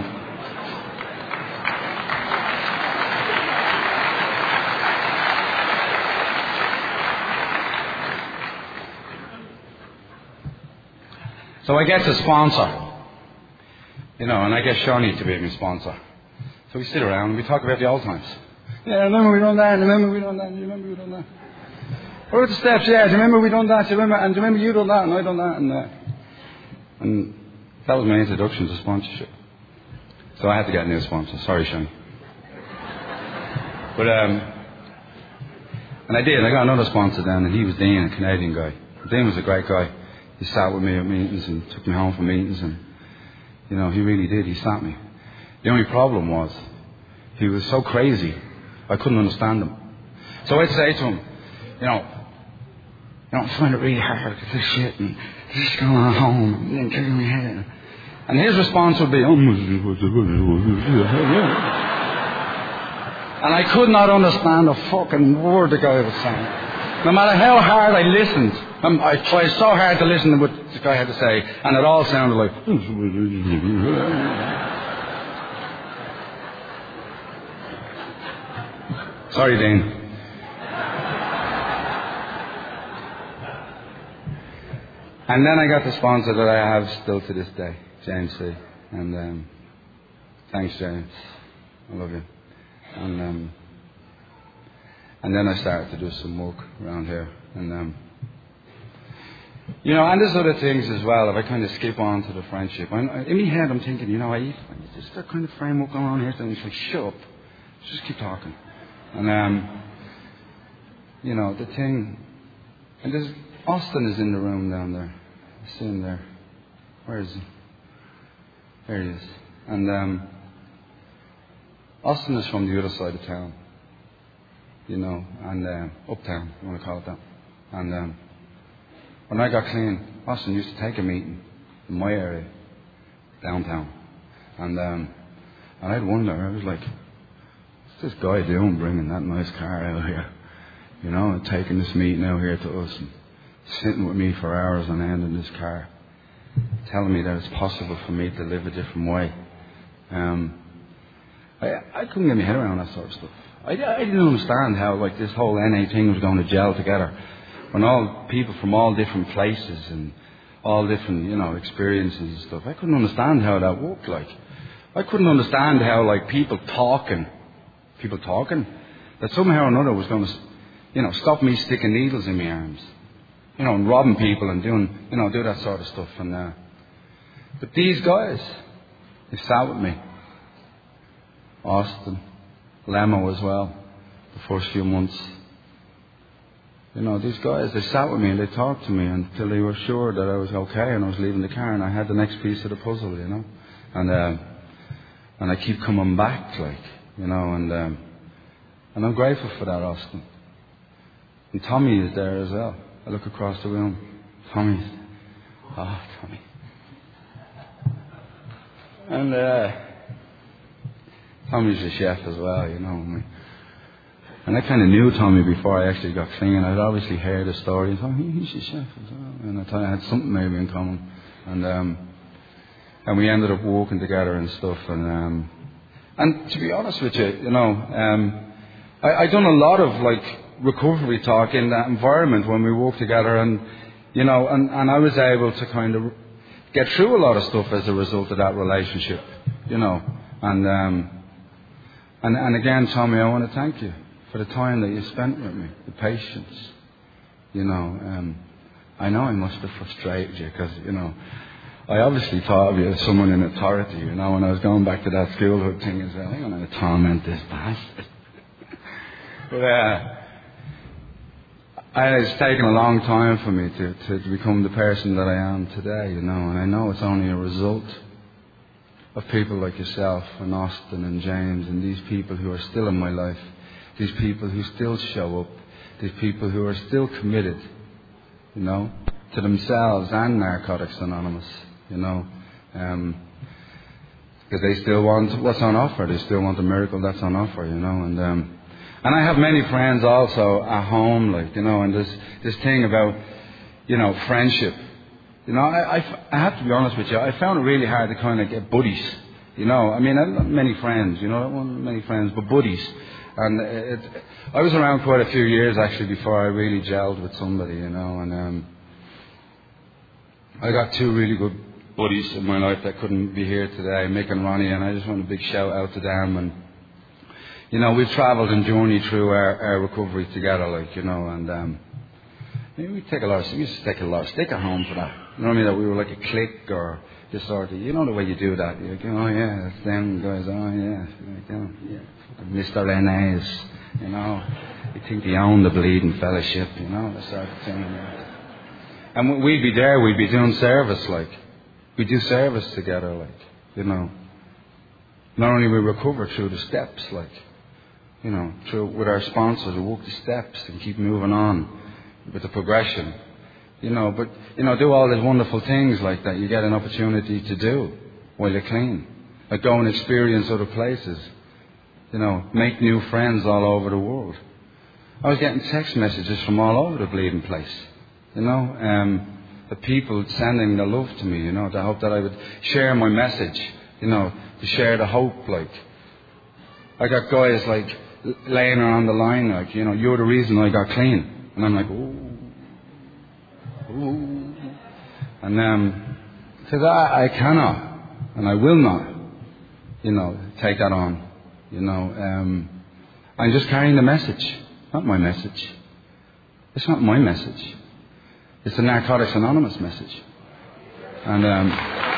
so I get a sponsor, you know, and I get Shawnee to be my sponsor. So we sit around and we talk about the old times. Yeah, remember we done that, and remember we done that, and remember we done that. What about the steps? Yeah, do you remember we done that, do you remember, and do you remember you done that, and I done that, and uh, and that was my introduction to sponsorship. So I had to get a new sponsor. Sorry, Shane. But, um, and I did, I got another sponsor then, and he was Dean, a Canadian guy. Dean was a great guy. He sat with me at meetings and took me home from meetings, and, you know, he really did, he sat me. The only problem was, he was so crazy, I couldn't understand him. So I'd say to him, you know, you know, I find it really hard with this shit and this is going on home and kicking my head. And his response would be, oh, and I could not understand a fucking word the guy was saying. No matter how hard I listened, um, I tried so hard to listen to what the guy had to say, and it all sounded like. Sorry, Dean. And then I got the sponsor that I have still to this day, James C. And um, thanks, James. I love you. And um, and then I started to do some work around here. And um, you know, and there's other things as well. If I kind of skip on to the friendship, I, in my head I'm thinking, you know, I just that kind of framework going on here. So it's like, shut up, just keep talking. And um, you know, the thing, and there's Austin is in the room down there. I see him there. Where is he? There he is. And um, Austin is from the other side of town, you know, and uh, uptown, you want to call it that. And um, when I got clean, Austin used to take a meeting in my area, downtown. And um, and I'd wonder, I was like, what's this guy doing bringing that nice car out here? You know, and taking this meeting out here to us and sitting with me for hours on end in this car, telling me that it's possible for me to live a different way. Um, I, I couldn't get my head around that sort of stuff. I, I didn't understand how like this whole N A thing was going to gel together. When all people from all different places and all different, you know, experiences and stuff, I couldn't understand how that worked. Like, I couldn't understand how like people talking, people talking, that somehow or another was going to, you know, stop me sticking needles in my arms, you know, and robbing people and doing, you know, do that sort of stuff. And uh, but these guys, they sat with me. Austin, Lemo as well, the first few months. You know, these guys, they sat with me and they talked to me until they were sure that I was okay and I was leaving the car and I had the next piece of the puzzle, you know. And uh, and I keep coming back, like, you know, and um, and I'm grateful for that, Austin. And Tommy is there as well. I look across the room. Tommy's, oh, Tommy. And uh, Tommy's a chef as well, you know. And I kind of knew Tommy before I actually got clean. I'd obviously heard the story and thought, he's a chef as well. And I thought I had something maybe in common. And um, and we ended up walking together and stuff. And um, and to be honest with you, you know, um, I, I done a lot of like recovery talk in that environment when we walked together. And, you know, and, and I was able to kind of get through a lot of stuff as a result of that relationship, you know. And um, and, and again, Tommy, I want to thank you for the time that you spent with me, the patience, you know. Um, I know I must have frustrated you because, you know, I obviously thought of you as someone in authority, you know, when I was going back to that schoolhood thing as well. I'm going to torment this bastard. But uh, it's taken a long time for me to, to, to become the person that I am today, you know, and I know it's only a result of people like yourself and Austin and James and these people who are still in my life. These people who still show up, these people who are still committed, you know, to themselves and Narcotics Anonymous, you know, um, because they still want what's on offer. They still want the miracle that's on offer, you know. And um, and I have many friends also at home, like, you know, and this this thing about, you know, friendship. You know, I, I, I have to be honest with you. I found it really hard to kind of get buddies. You know, I mean, I have many friends. You know, I don't want many friends, but buddies. And it, it, I was around quite a few years actually before I really gelled with somebody, you know. And um, I got two really good buddies in my life that couldn't be here today, Mick and Ronnie. And I just want a big shout out to them. And you know, we've travelled and journeyed through our, our recovery together, like, you know. And um, we take a lot of, we used to take a lot of stick at home for that. You know what I mean? That we were like a clique or this sort of, you know the way you do that. You're like, oh yeah, that's them guys. Oh yeah, like, oh, yeah. Mister N A's, you know. You think they own the bleeding fellowship, you know, that sort of thing. And we'd be there, we'd be doing service, like. We'd do service together, like, you know. Not only we recover through the steps, like, you know, through with our sponsors, we walk the steps and keep moving on with the progression, you know. But, you know, do all these wonderful things like that you get an opportunity to do while you're clean. Like go and experience other places. You know, make new friends all over the world. I was getting text messages from all over the bleeding place. You know, um, the people sending the love to me, you know, to hope that I would share my message, you know, to share the hope, like. I got guys, like, laying around the line, like, you know, you're the reason I got clean. And I'm like, ooh, ooh. And, um, because I, I cannot, and I will not you know, take that on. You know, um, I'm just carrying the message, not my message. It's not my message. It's the Narcotics Anonymous message. And um,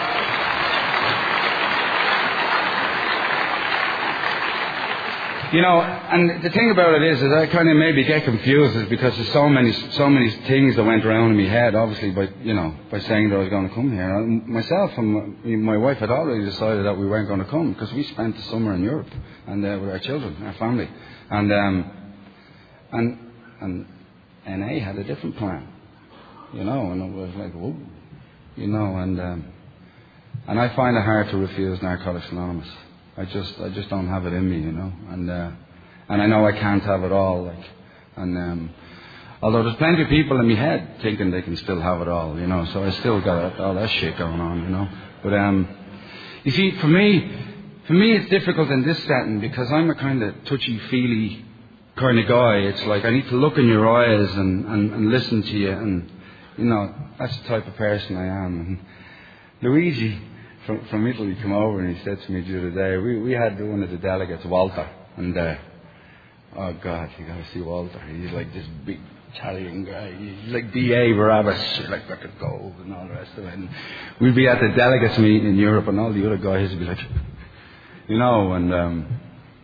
you know, and the thing about it is, is I kind of maybe get confused, is because there's so many, so many things that went around in my head. Obviously, by you know, by saying that I was going to come here, and myself and my, my wife had already decided that we weren't going to come because we spent the summer in Europe and uh, with our children, our family, and um, and and N A had a different plan, you know, and it was like, whoa, you know, and um, and I find it hard to refuse Narcotics Anonymous. I just, I just don't have it in me, you know, and uh, and I know I can't have it all, like, and um, although there's plenty of people in my head thinking they can still have it all, you know, so I still got all that shit going on, you know. But um, you see, for me, for me, it's difficult in this setting because I'm a kind of touchy-feely kind of guy. It's like I need to look in your eyes and, and, and listen to you, and you know, that's the type of person I am. And Luigi from, from Italy came over and he said to me the other day, we, we had one of the delegates, Walter, and uh, oh God, you got to see Walter. He's like this big Italian guy. He's like D A Barabbas, like got the gold and all the rest of it. And we'd be at the delegates meeting in Europe, and all the other guys would be like, you know, and um,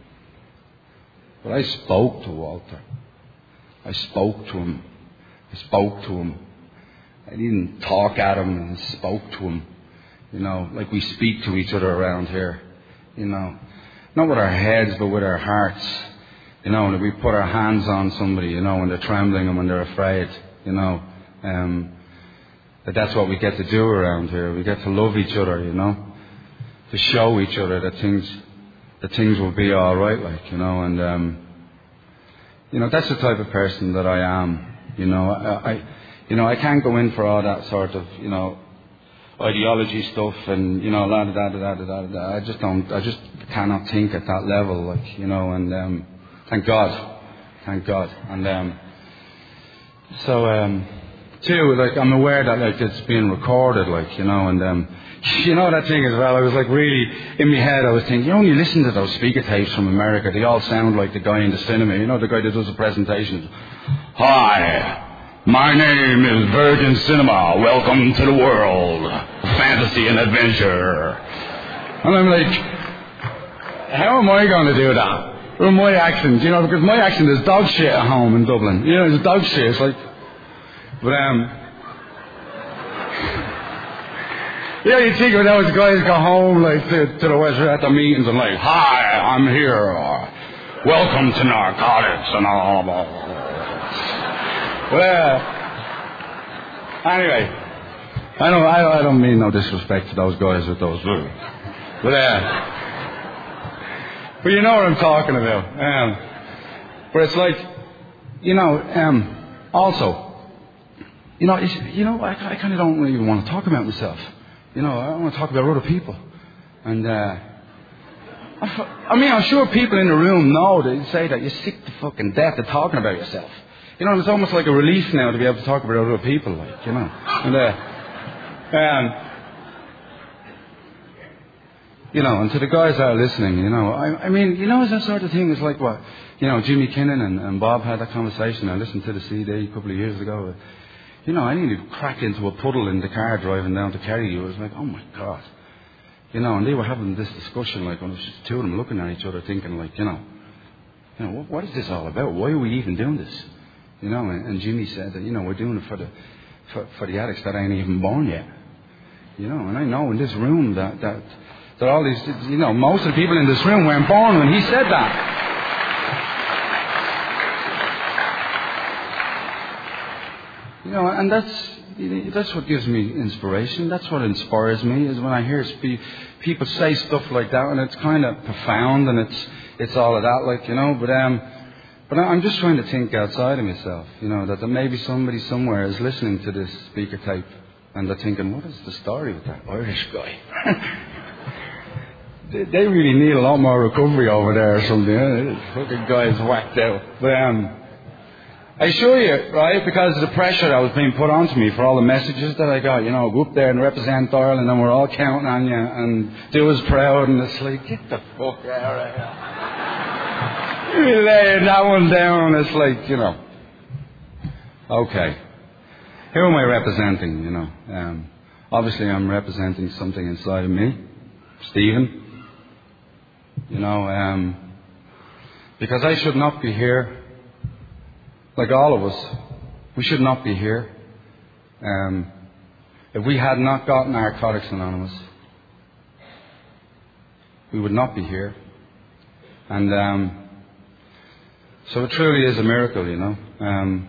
but I spoke to Walter. I spoke to him. I spoke to him. I didn't talk at him, and spoke to him. You know, like we speak to each other around here. You know, not with our heads, but with our hearts. You know, and we put our hands on somebody, you know, when they're trembling and when they're afraid. You know, um, that that's what we get to do around here. We get to love each other. You know, to show each other that things, that things will be all right. Like, you know, and um, you know, that's the type of person that I am. You know, I, I you know, I can't go in for all that sort of, you know, ideology stuff and, you know, da da da da da da da. I just don't, I just cannot think at that level, like, you know, and um, thank God, thank God. And um, so, um, too, like, I'm aware that, like, it's being recorded, like, you know, and um, you know that thing as well. I was like really in my head. I was thinking, you know, when you listen to those speaker tapes from America, they all sound like the guy in the cinema. You know, the guy that does the presentations. Hi. My name is Virgin Cinema. Welcome to the world of fantasy and adventure. And I'm like, how am I going to do that with my accent? You know, because my accent is dog shit at home in Dublin. You know, it's dog shit. It's like, but um, yeah, you think when those guys go home like to, to the West at the meetings and like, hi, I'm here. Welcome to Narcotics and all that. Well, anyway, I don't, I, I don't mean no disrespect to those guys with those moves, but uh, but you know what I'm talking about. Um, but it's like, you know, um, also, you know, it's, you know, I, I kind of don't even want to talk about myself. You know, I want to talk about other people, and uh, I, I mean, I'm sure people in the room know they say that you're sick to fucking death of talking about yourself. You know, it's almost like a relief now to be able to talk about other people, like, you know. And, uh, um, you know, and to the guys that are listening, you know, I, I mean, you know, it's that sort of thing. It's like what, you know, Jimmy Kinnon and, and Bob had that conversation. I listened to the C D a couple of years ago. You know, I nearly cracked into a puddle in the car driving down to Kerry. It was like, oh my God. You know, and they were having this discussion, like, when it was just two of them looking at each other thinking, like, you know, you know, what, what is this all about? Why are we even doing this? You know, and, and Jimmy said that, you know, we're doing it for the for, for the addicts that ain't even born yet. You know, and I know in this room that, that, that all these, you know, most of the people in this room weren't born when he said that. You know, and that's, that's what gives me inspiration. That's what inspires me, is when I hear spe- people say stuff like that, and it's kind of profound, and it's, it's all of that, like, you know, but, um, But I'm just trying to think outside of myself, you know, that there may be somebody somewhere is listening to this speaker tape and they're thinking, what is the story with that Irish guy? they, they really need a lot more recovery over there or something. This fucking guy's whacked out. But, um, I assure you, right, because of the pressure that was being put onto me for all the messages that I got, you know, go up there and represent Ireland and we're all counting on you and do us proud, and it's like, get the fuck out of here. You're laying that one down, it's like, you know. Okay. Who am I representing, you know? Um, obviously I'm representing something inside of me, Stephen. You know, um, because I should not be here. Like all of us, we should not be here. Um, if we had not gotten Narcotics Anonymous, we would not be here. And um, so it truly is a miracle, you know. Um,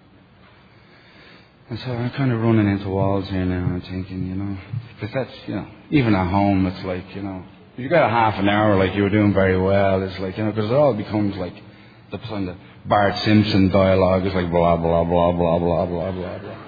and so I'm kind of running into walls here now and thinking, you know, because that's, you know, even at home, it's like, you know, if you got a half an hour like you were doing very well, it's like, you know, because it all becomes like the kind of Bart Simpson dialogue is like blah, blah, blah, blah, blah, blah, blah, blah.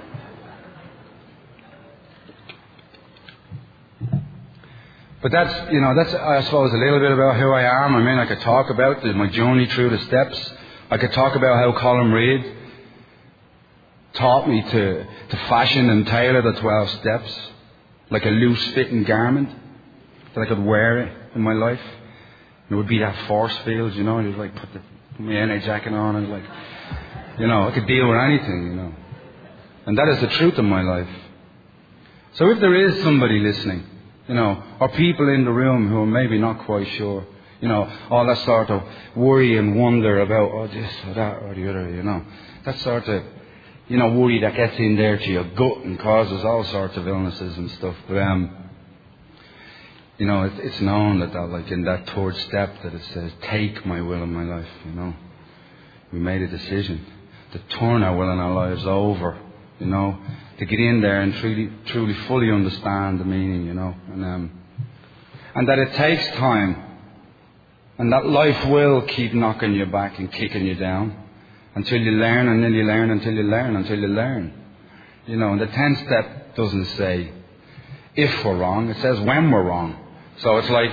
But that's, you know, that's, I suppose, a little bit about who I am. I mean, I could talk about the, my journey through the steps. I could talk about how Colin Reid taught me to, to fashion and tailor the twelve steps like a loose-fitting garment that I could wear it in my life. And it would be that force field, you know, and you'd like put the my N A jacket on and like, you know, I could deal with anything, you know. And that is the truth of my life. So if there is somebody listening, you know, or people in the room who are maybe not quite sure, you know, all that sort of worry and wonder about, oh, this or that or the other, you know, that sort of, you know, worry that gets in there to your gut and causes all sorts of illnesses and stuff. But, um, you know, it, it's known that, that, like in that third step, that it says, take my will in my life, you know. We made a decision to turn our will in our lives over, you know, to get in there and truly, truly fully understand the meaning, you know. And, um, and that it takes time, and that life will keep knocking you back and kicking you down until you learn, and then you learn, until you learn, until you learn. You know, and the tenth step doesn't say if we're wrong, it says when we're wrong. So it's like,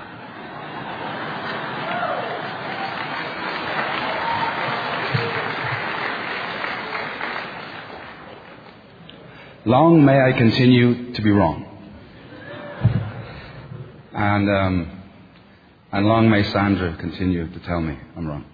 long may I continue to be wrong. And um, and long may Sandra continue to tell me I'm wrong.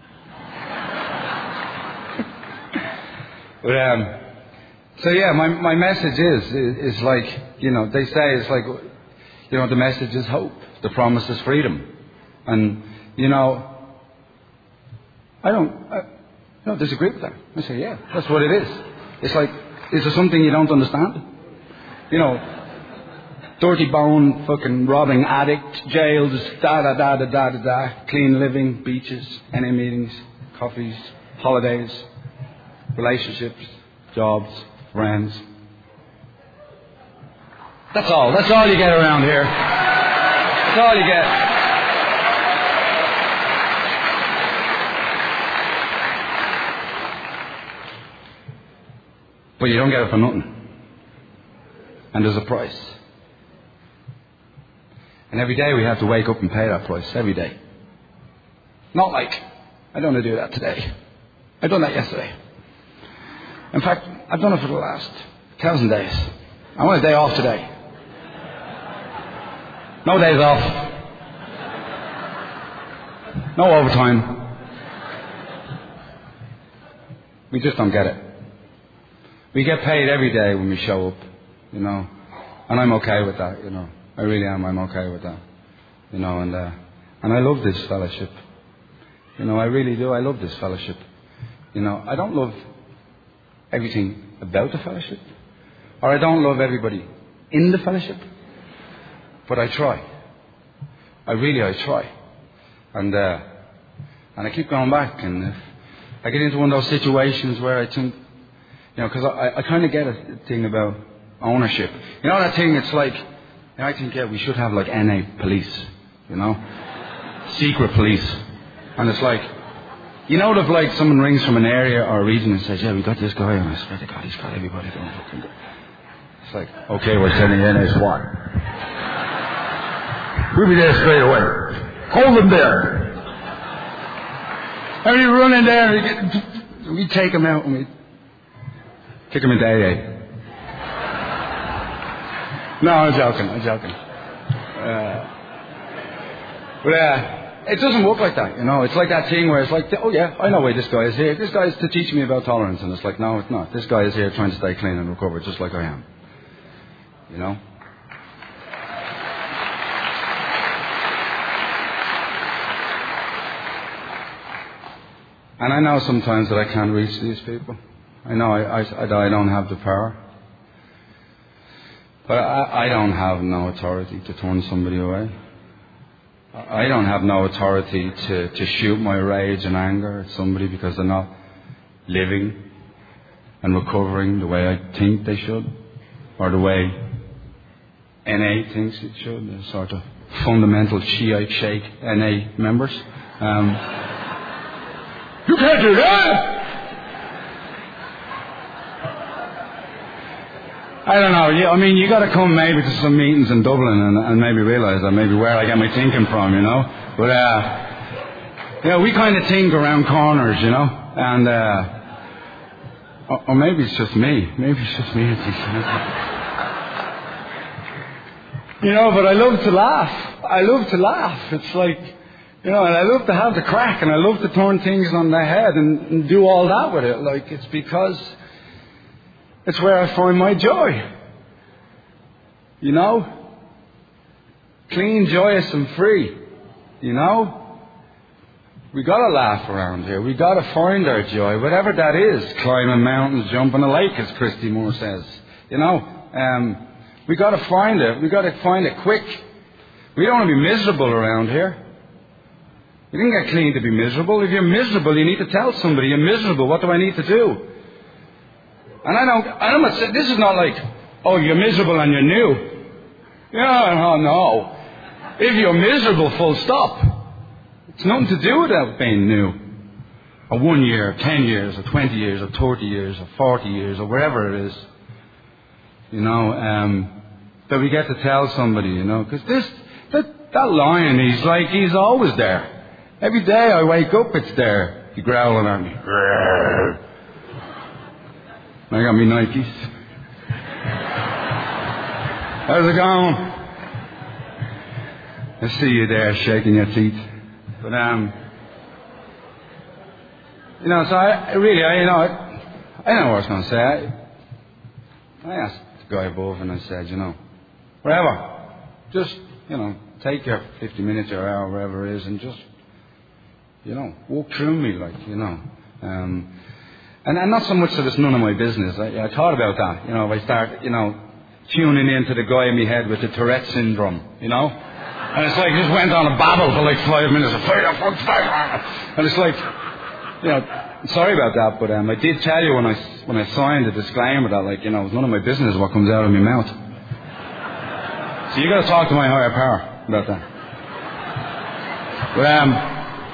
But um, so yeah, my my message is, is is like, you know, they say it's like, you know, the message is hope. The promise is freedom. And, you know, I don't, I don't disagree with that. I say, yeah, that's what it is. It's like, is there something you don't understand? You know, dirty bone, fucking robbing addict, jails, da da da da da da da, clean living, beaches, N A meetings, coffees, holidays, relationships, jobs, friends. That's all. That's all you get around here. That's all you get. But you don't get it for nothing. And there's a price. And every day we have to wake up and pay that price. Every day. Not like, I don't want to do that today. I've done that yesterday. In fact, I've done it for the last thousand days. I want a day off today. No days off. No overtime. We just don't get it. We get paid every day when we show up, you know. And I'm okay with that, you know. I really am. I'm okay with that. You know, and uh, and I love this fellowship. You know, I really do. I love this fellowship. You know, I don't love everything about the fellowship. Or I don't love everybody in the fellowship. But I try. I really, I try. And uh, and I keep going back. And if I get into one of those situations where I think, you know, because I, I kind of get a thing about ownership. You know that thing, it's like, you know, I think, yeah, we should have like N A police, you know, secret police. And it's like, you know, if like someone rings from an area or a region and says, yeah, we got this guy, and I swear to God, he's got everybody going fucking go. It's like, okay, we're sending N A SWAT. We'll be there straight away. Hold them there. And you run in there and you get, we take him out and we kick him into A A. No, I'm joking, I'm joking. Uh, but uh, it doesn't work like that, you know. It's like that thing where it's like, oh yeah, I know why this guy is here. This guy is to teach me about tolerance. And it's like, no, it's not. This guy is here trying to stay clean and recover just like I am. You know? And I know sometimes that I can't reach these people. I know I, I, I don't have the power. But I, I don't have no authority to turn somebody away. I don't have no authority to, to shoot my rage and anger at somebody because they're not living and recovering the way I think they should, or the way N A thinks it should, the sort of fundamental Shiite Sheikh N A members. Um, You can't do that! I don't know. I mean, you got to come maybe to some meetings in Dublin and, and maybe realise that maybe where I get my thinking from, you know. But, uh, yeah, we kind of think around corners, you know. And, uh, or, or maybe it's just me. Maybe it's just me. You know, but I love to laugh. I love to laugh. It's like, you know, and I love to have the crack, and I love to turn things on their head and, and do all that with it. Like, it's because it's where I find my joy. You know? Clean, joyous and free. You know? We gotta laugh around here. We gotta find our joy, whatever that is. Climbing mountains, jumping a lake, as Christy Moore says. You know? Um, we gotta find it. We gotta find it quick. We don't want to be miserable around here. You didn't get clean to be miserable. If you're miserable, you need to tell somebody you're miserable. What do I need to do? And I don't, I'm not saying, this is not like, oh, you're miserable and you're new. Yeah, no, no. If you're miserable, full stop. It's nothing to do with that being new. Or one year, or ten years, or twenty years, or thirty years, or forty years, or wherever it is. You know, um, that we get to tell somebody, you know, because this, that, that lion, he's like, he's always there. Every day I wake up, it's there. He's growling at me. I got me Nikes. How's it going? I see you there shaking your teeth. But, um, you know, so I, I really, I, you know, I, I know what I was going to say. I, I asked the guy above and I said, you know, wherever, just, you know, take your fifty minutes or hour, wherever it is, and just, you know, walk through me, like, you know. Um, and, and not so much that it's none of my business. I, I thought about that, you know, if I start, you know, tuning into the guy in my head with the Tourette syndrome, you know. And it's like, he just went on a babble for like five minutes. And it's like, you know, sorry about that, but um, I did tell you when I, when I signed the disclaimer that, like, you know, it's none of my business what comes out of my mouth. So you got to talk to my higher power about that. But, um,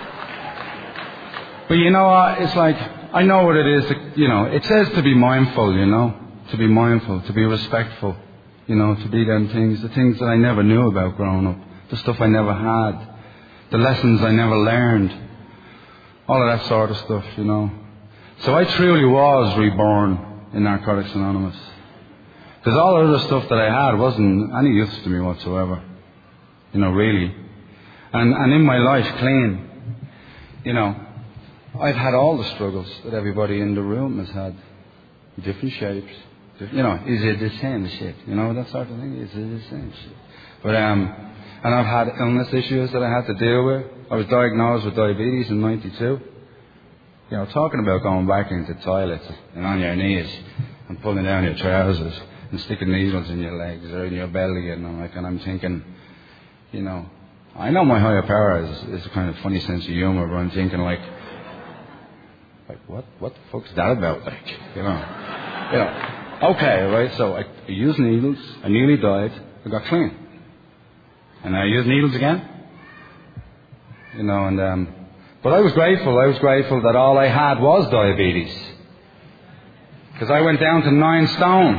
but you know what, it's like, I know what it is, to, you know, it says to be mindful, you know, to be mindful, to be respectful, you know, to be them things, the things that I never knew about growing up, the stuff I never had, the lessons I never learned, all of that sort of stuff, you know. So I truly was reborn in Narcotics Anonymous. Because all the other stuff that I had wasn't any use to me whatsoever, you know, really. And, and in my life, clean, you know, I've had all the struggles that everybody in the room has had. Different shapes. Different, you know, is it the same shit? You know, that sort of thing. Is it the same shit? But, um, and I've had illness issues that I had to deal with. I was diagnosed with diabetes in ninety-two. You know, talking about going back into toilets and on your knees and pulling down your trousers and sticking needles in your legs or in your belly, and I'm like, and I'm thinking, you know, I know my higher power is, is a kind of funny sense of humor, but I'm thinking like, like what, what the fuck's that about? Like, you know, you know, okay, right? So I, I used needles. I nearly died. I got clean, and I used needles again. You know, and um, but I was grateful. I was grateful that all I had was diabetes, because I went down to nine stone.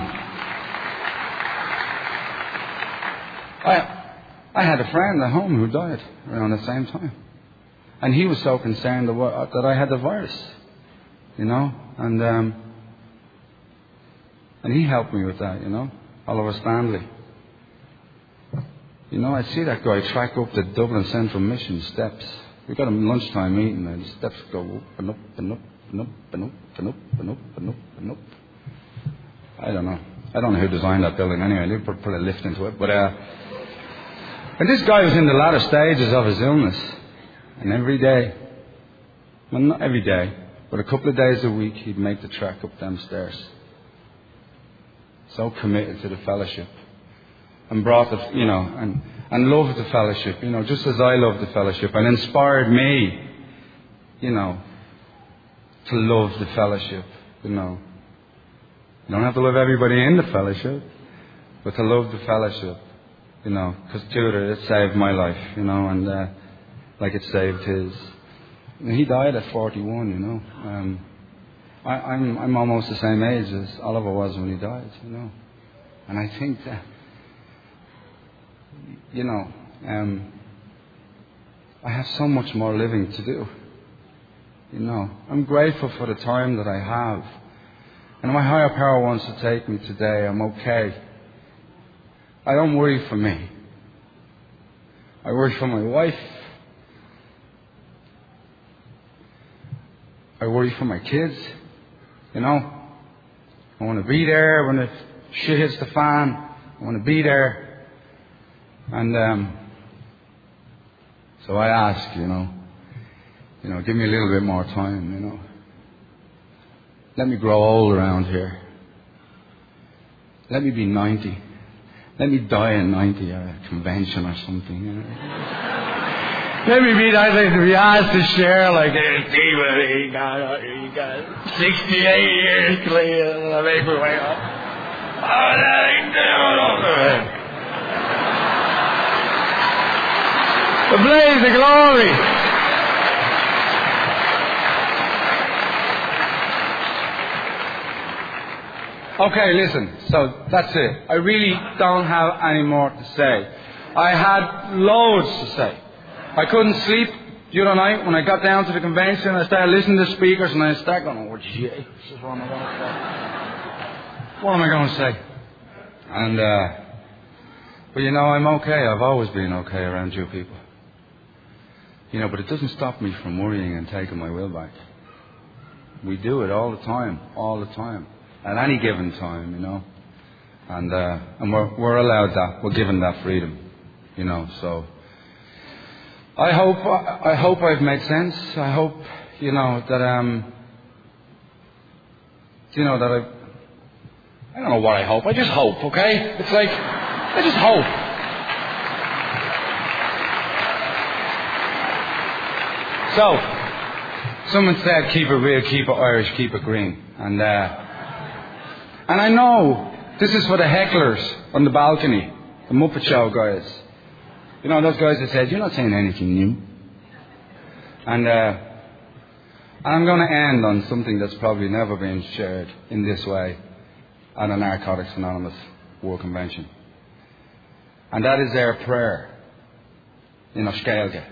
I. I had a friend at home who died around the same time. And he was so concerned that I had the virus. you know, and um, and he helped me with that, you know, Oliver Stanley. You know, I see that guy track up the Dublin Central Mission steps. We got a lunchtime meeting, and the steps go up and up and up and up and up and up and up and up and up. I don't know. I don't know who designed that building anyway. They put, put a lift into it, but uh, and this guy was in the latter stages of his illness, and every day, well, not every day, but a couple of days a week, he'd make the trek up them stairs. So committed to the fellowship. And brought the, you know, and, and loved the fellowship, you know, just as I loved the fellowship, and inspired me, you know, to love the fellowship, you know. You don't have to love everybody in the fellowship, but to love the fellowship, you know, because Tudor, it saved my life, you know, and uh, like it saved his. And he died at forty-one, you know. Um, I, I'm I'm almost the same age as Oliver was when he died, you know, and I think that. You know, um, I have so much more living to do. You know, I'm grateful for the time that I have. And my higher power wants to take me today. I'm okay. I don't worry for me. I worry for my wife. I worry for my kids. You know, I want to be there when the shit hits the fan. I want to be there. And um, so I ask, you know, you know, give me a little bit more time, you know. Let me grow old around here. Let me be ninety. Let me die at ninety at a convention or something, you know. Let me be that to be asked to share, like, Stephen, he got, he got sixty-eight years to live, I make my way up. Oh, that ain't doing it. The blaze of glory. Okay, listen. So that's it. I really don't have any more to say. I had loads to say. I couldn't sleep the other night when I got down to the convention. I started listening to speakers, and I started going, "Oh, Jesus, what am I going to say? What am I going to say?" And uh, but you know, I'm okay. I've always been okay around you people. You know, but it doesn't stop me from worrying and taking my will back. We do it all the time, all the time, at any given time, you know. And uh, and we're we're allowed that. We're given that freedom, you know. So I hope I hope I've made sense. I hope you know that um you know that I I don't know what I hope. I just hope. Okay, it's like I just hope. So, someone said, keep it real, keep it Irish, keep it green. And, uh, and I know this is for the hecklers on the balcony, the Muppet Show guys. You know, those guys that said, you're not saying anything new. And, uh, and I'm going to end on something that's probably never been shared in this way at a Narcotics Anonymous World Convention. And that is their prayer in Oscailge.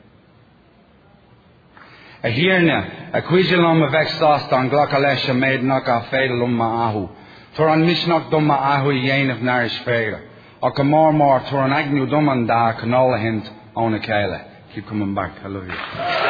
A hierne, a cuisilum a vexast on glocalesha made knock a fatal ma ahu. Tor an mishnok dumma ahu yen of narish fair. Or come more more tor an agnew dumman da canola hint on a kale. Keep coming back. I love you.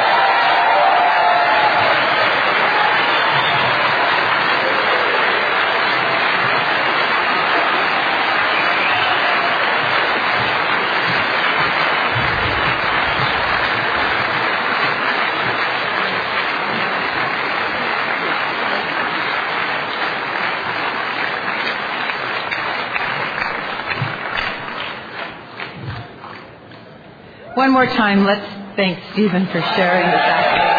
One more time, let's thank Stephen for sharing this afternoon.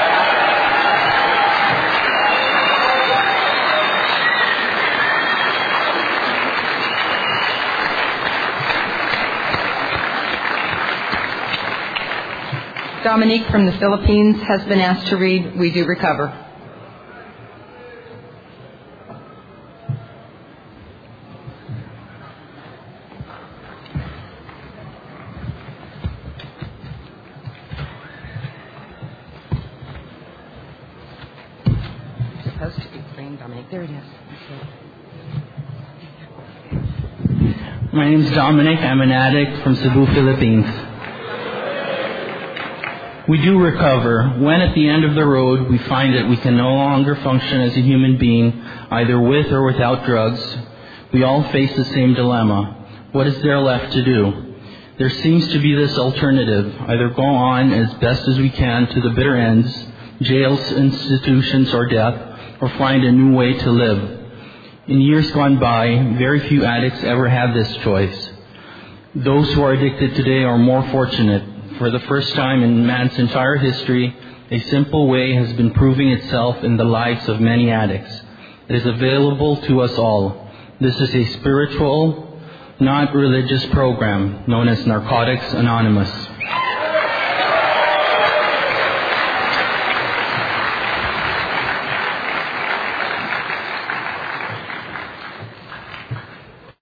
Dominique from the Philippines has been asked to read We Do Recover. name, Dominic. There it is. My name is Dominic. I'm an addict from Cebu, Philippines. We do recover when at the end of the road we find that we can no longer function as a human being, either with or without drugs. We all face the same dilemma. What is there left to do? There seems to be this alternative, either go on as best as we can to the bitter ends, jails, institutions, or death, or find a new way to live. In years gone by, very few addicts ever had this choice. Those who are addicted today are more fortunate. For the first time in man's entire history, a simple way has been proving itself in the lives of many addicts. It is available to us all. This is a spiritual, not religious program known as Narcotics Anonymous.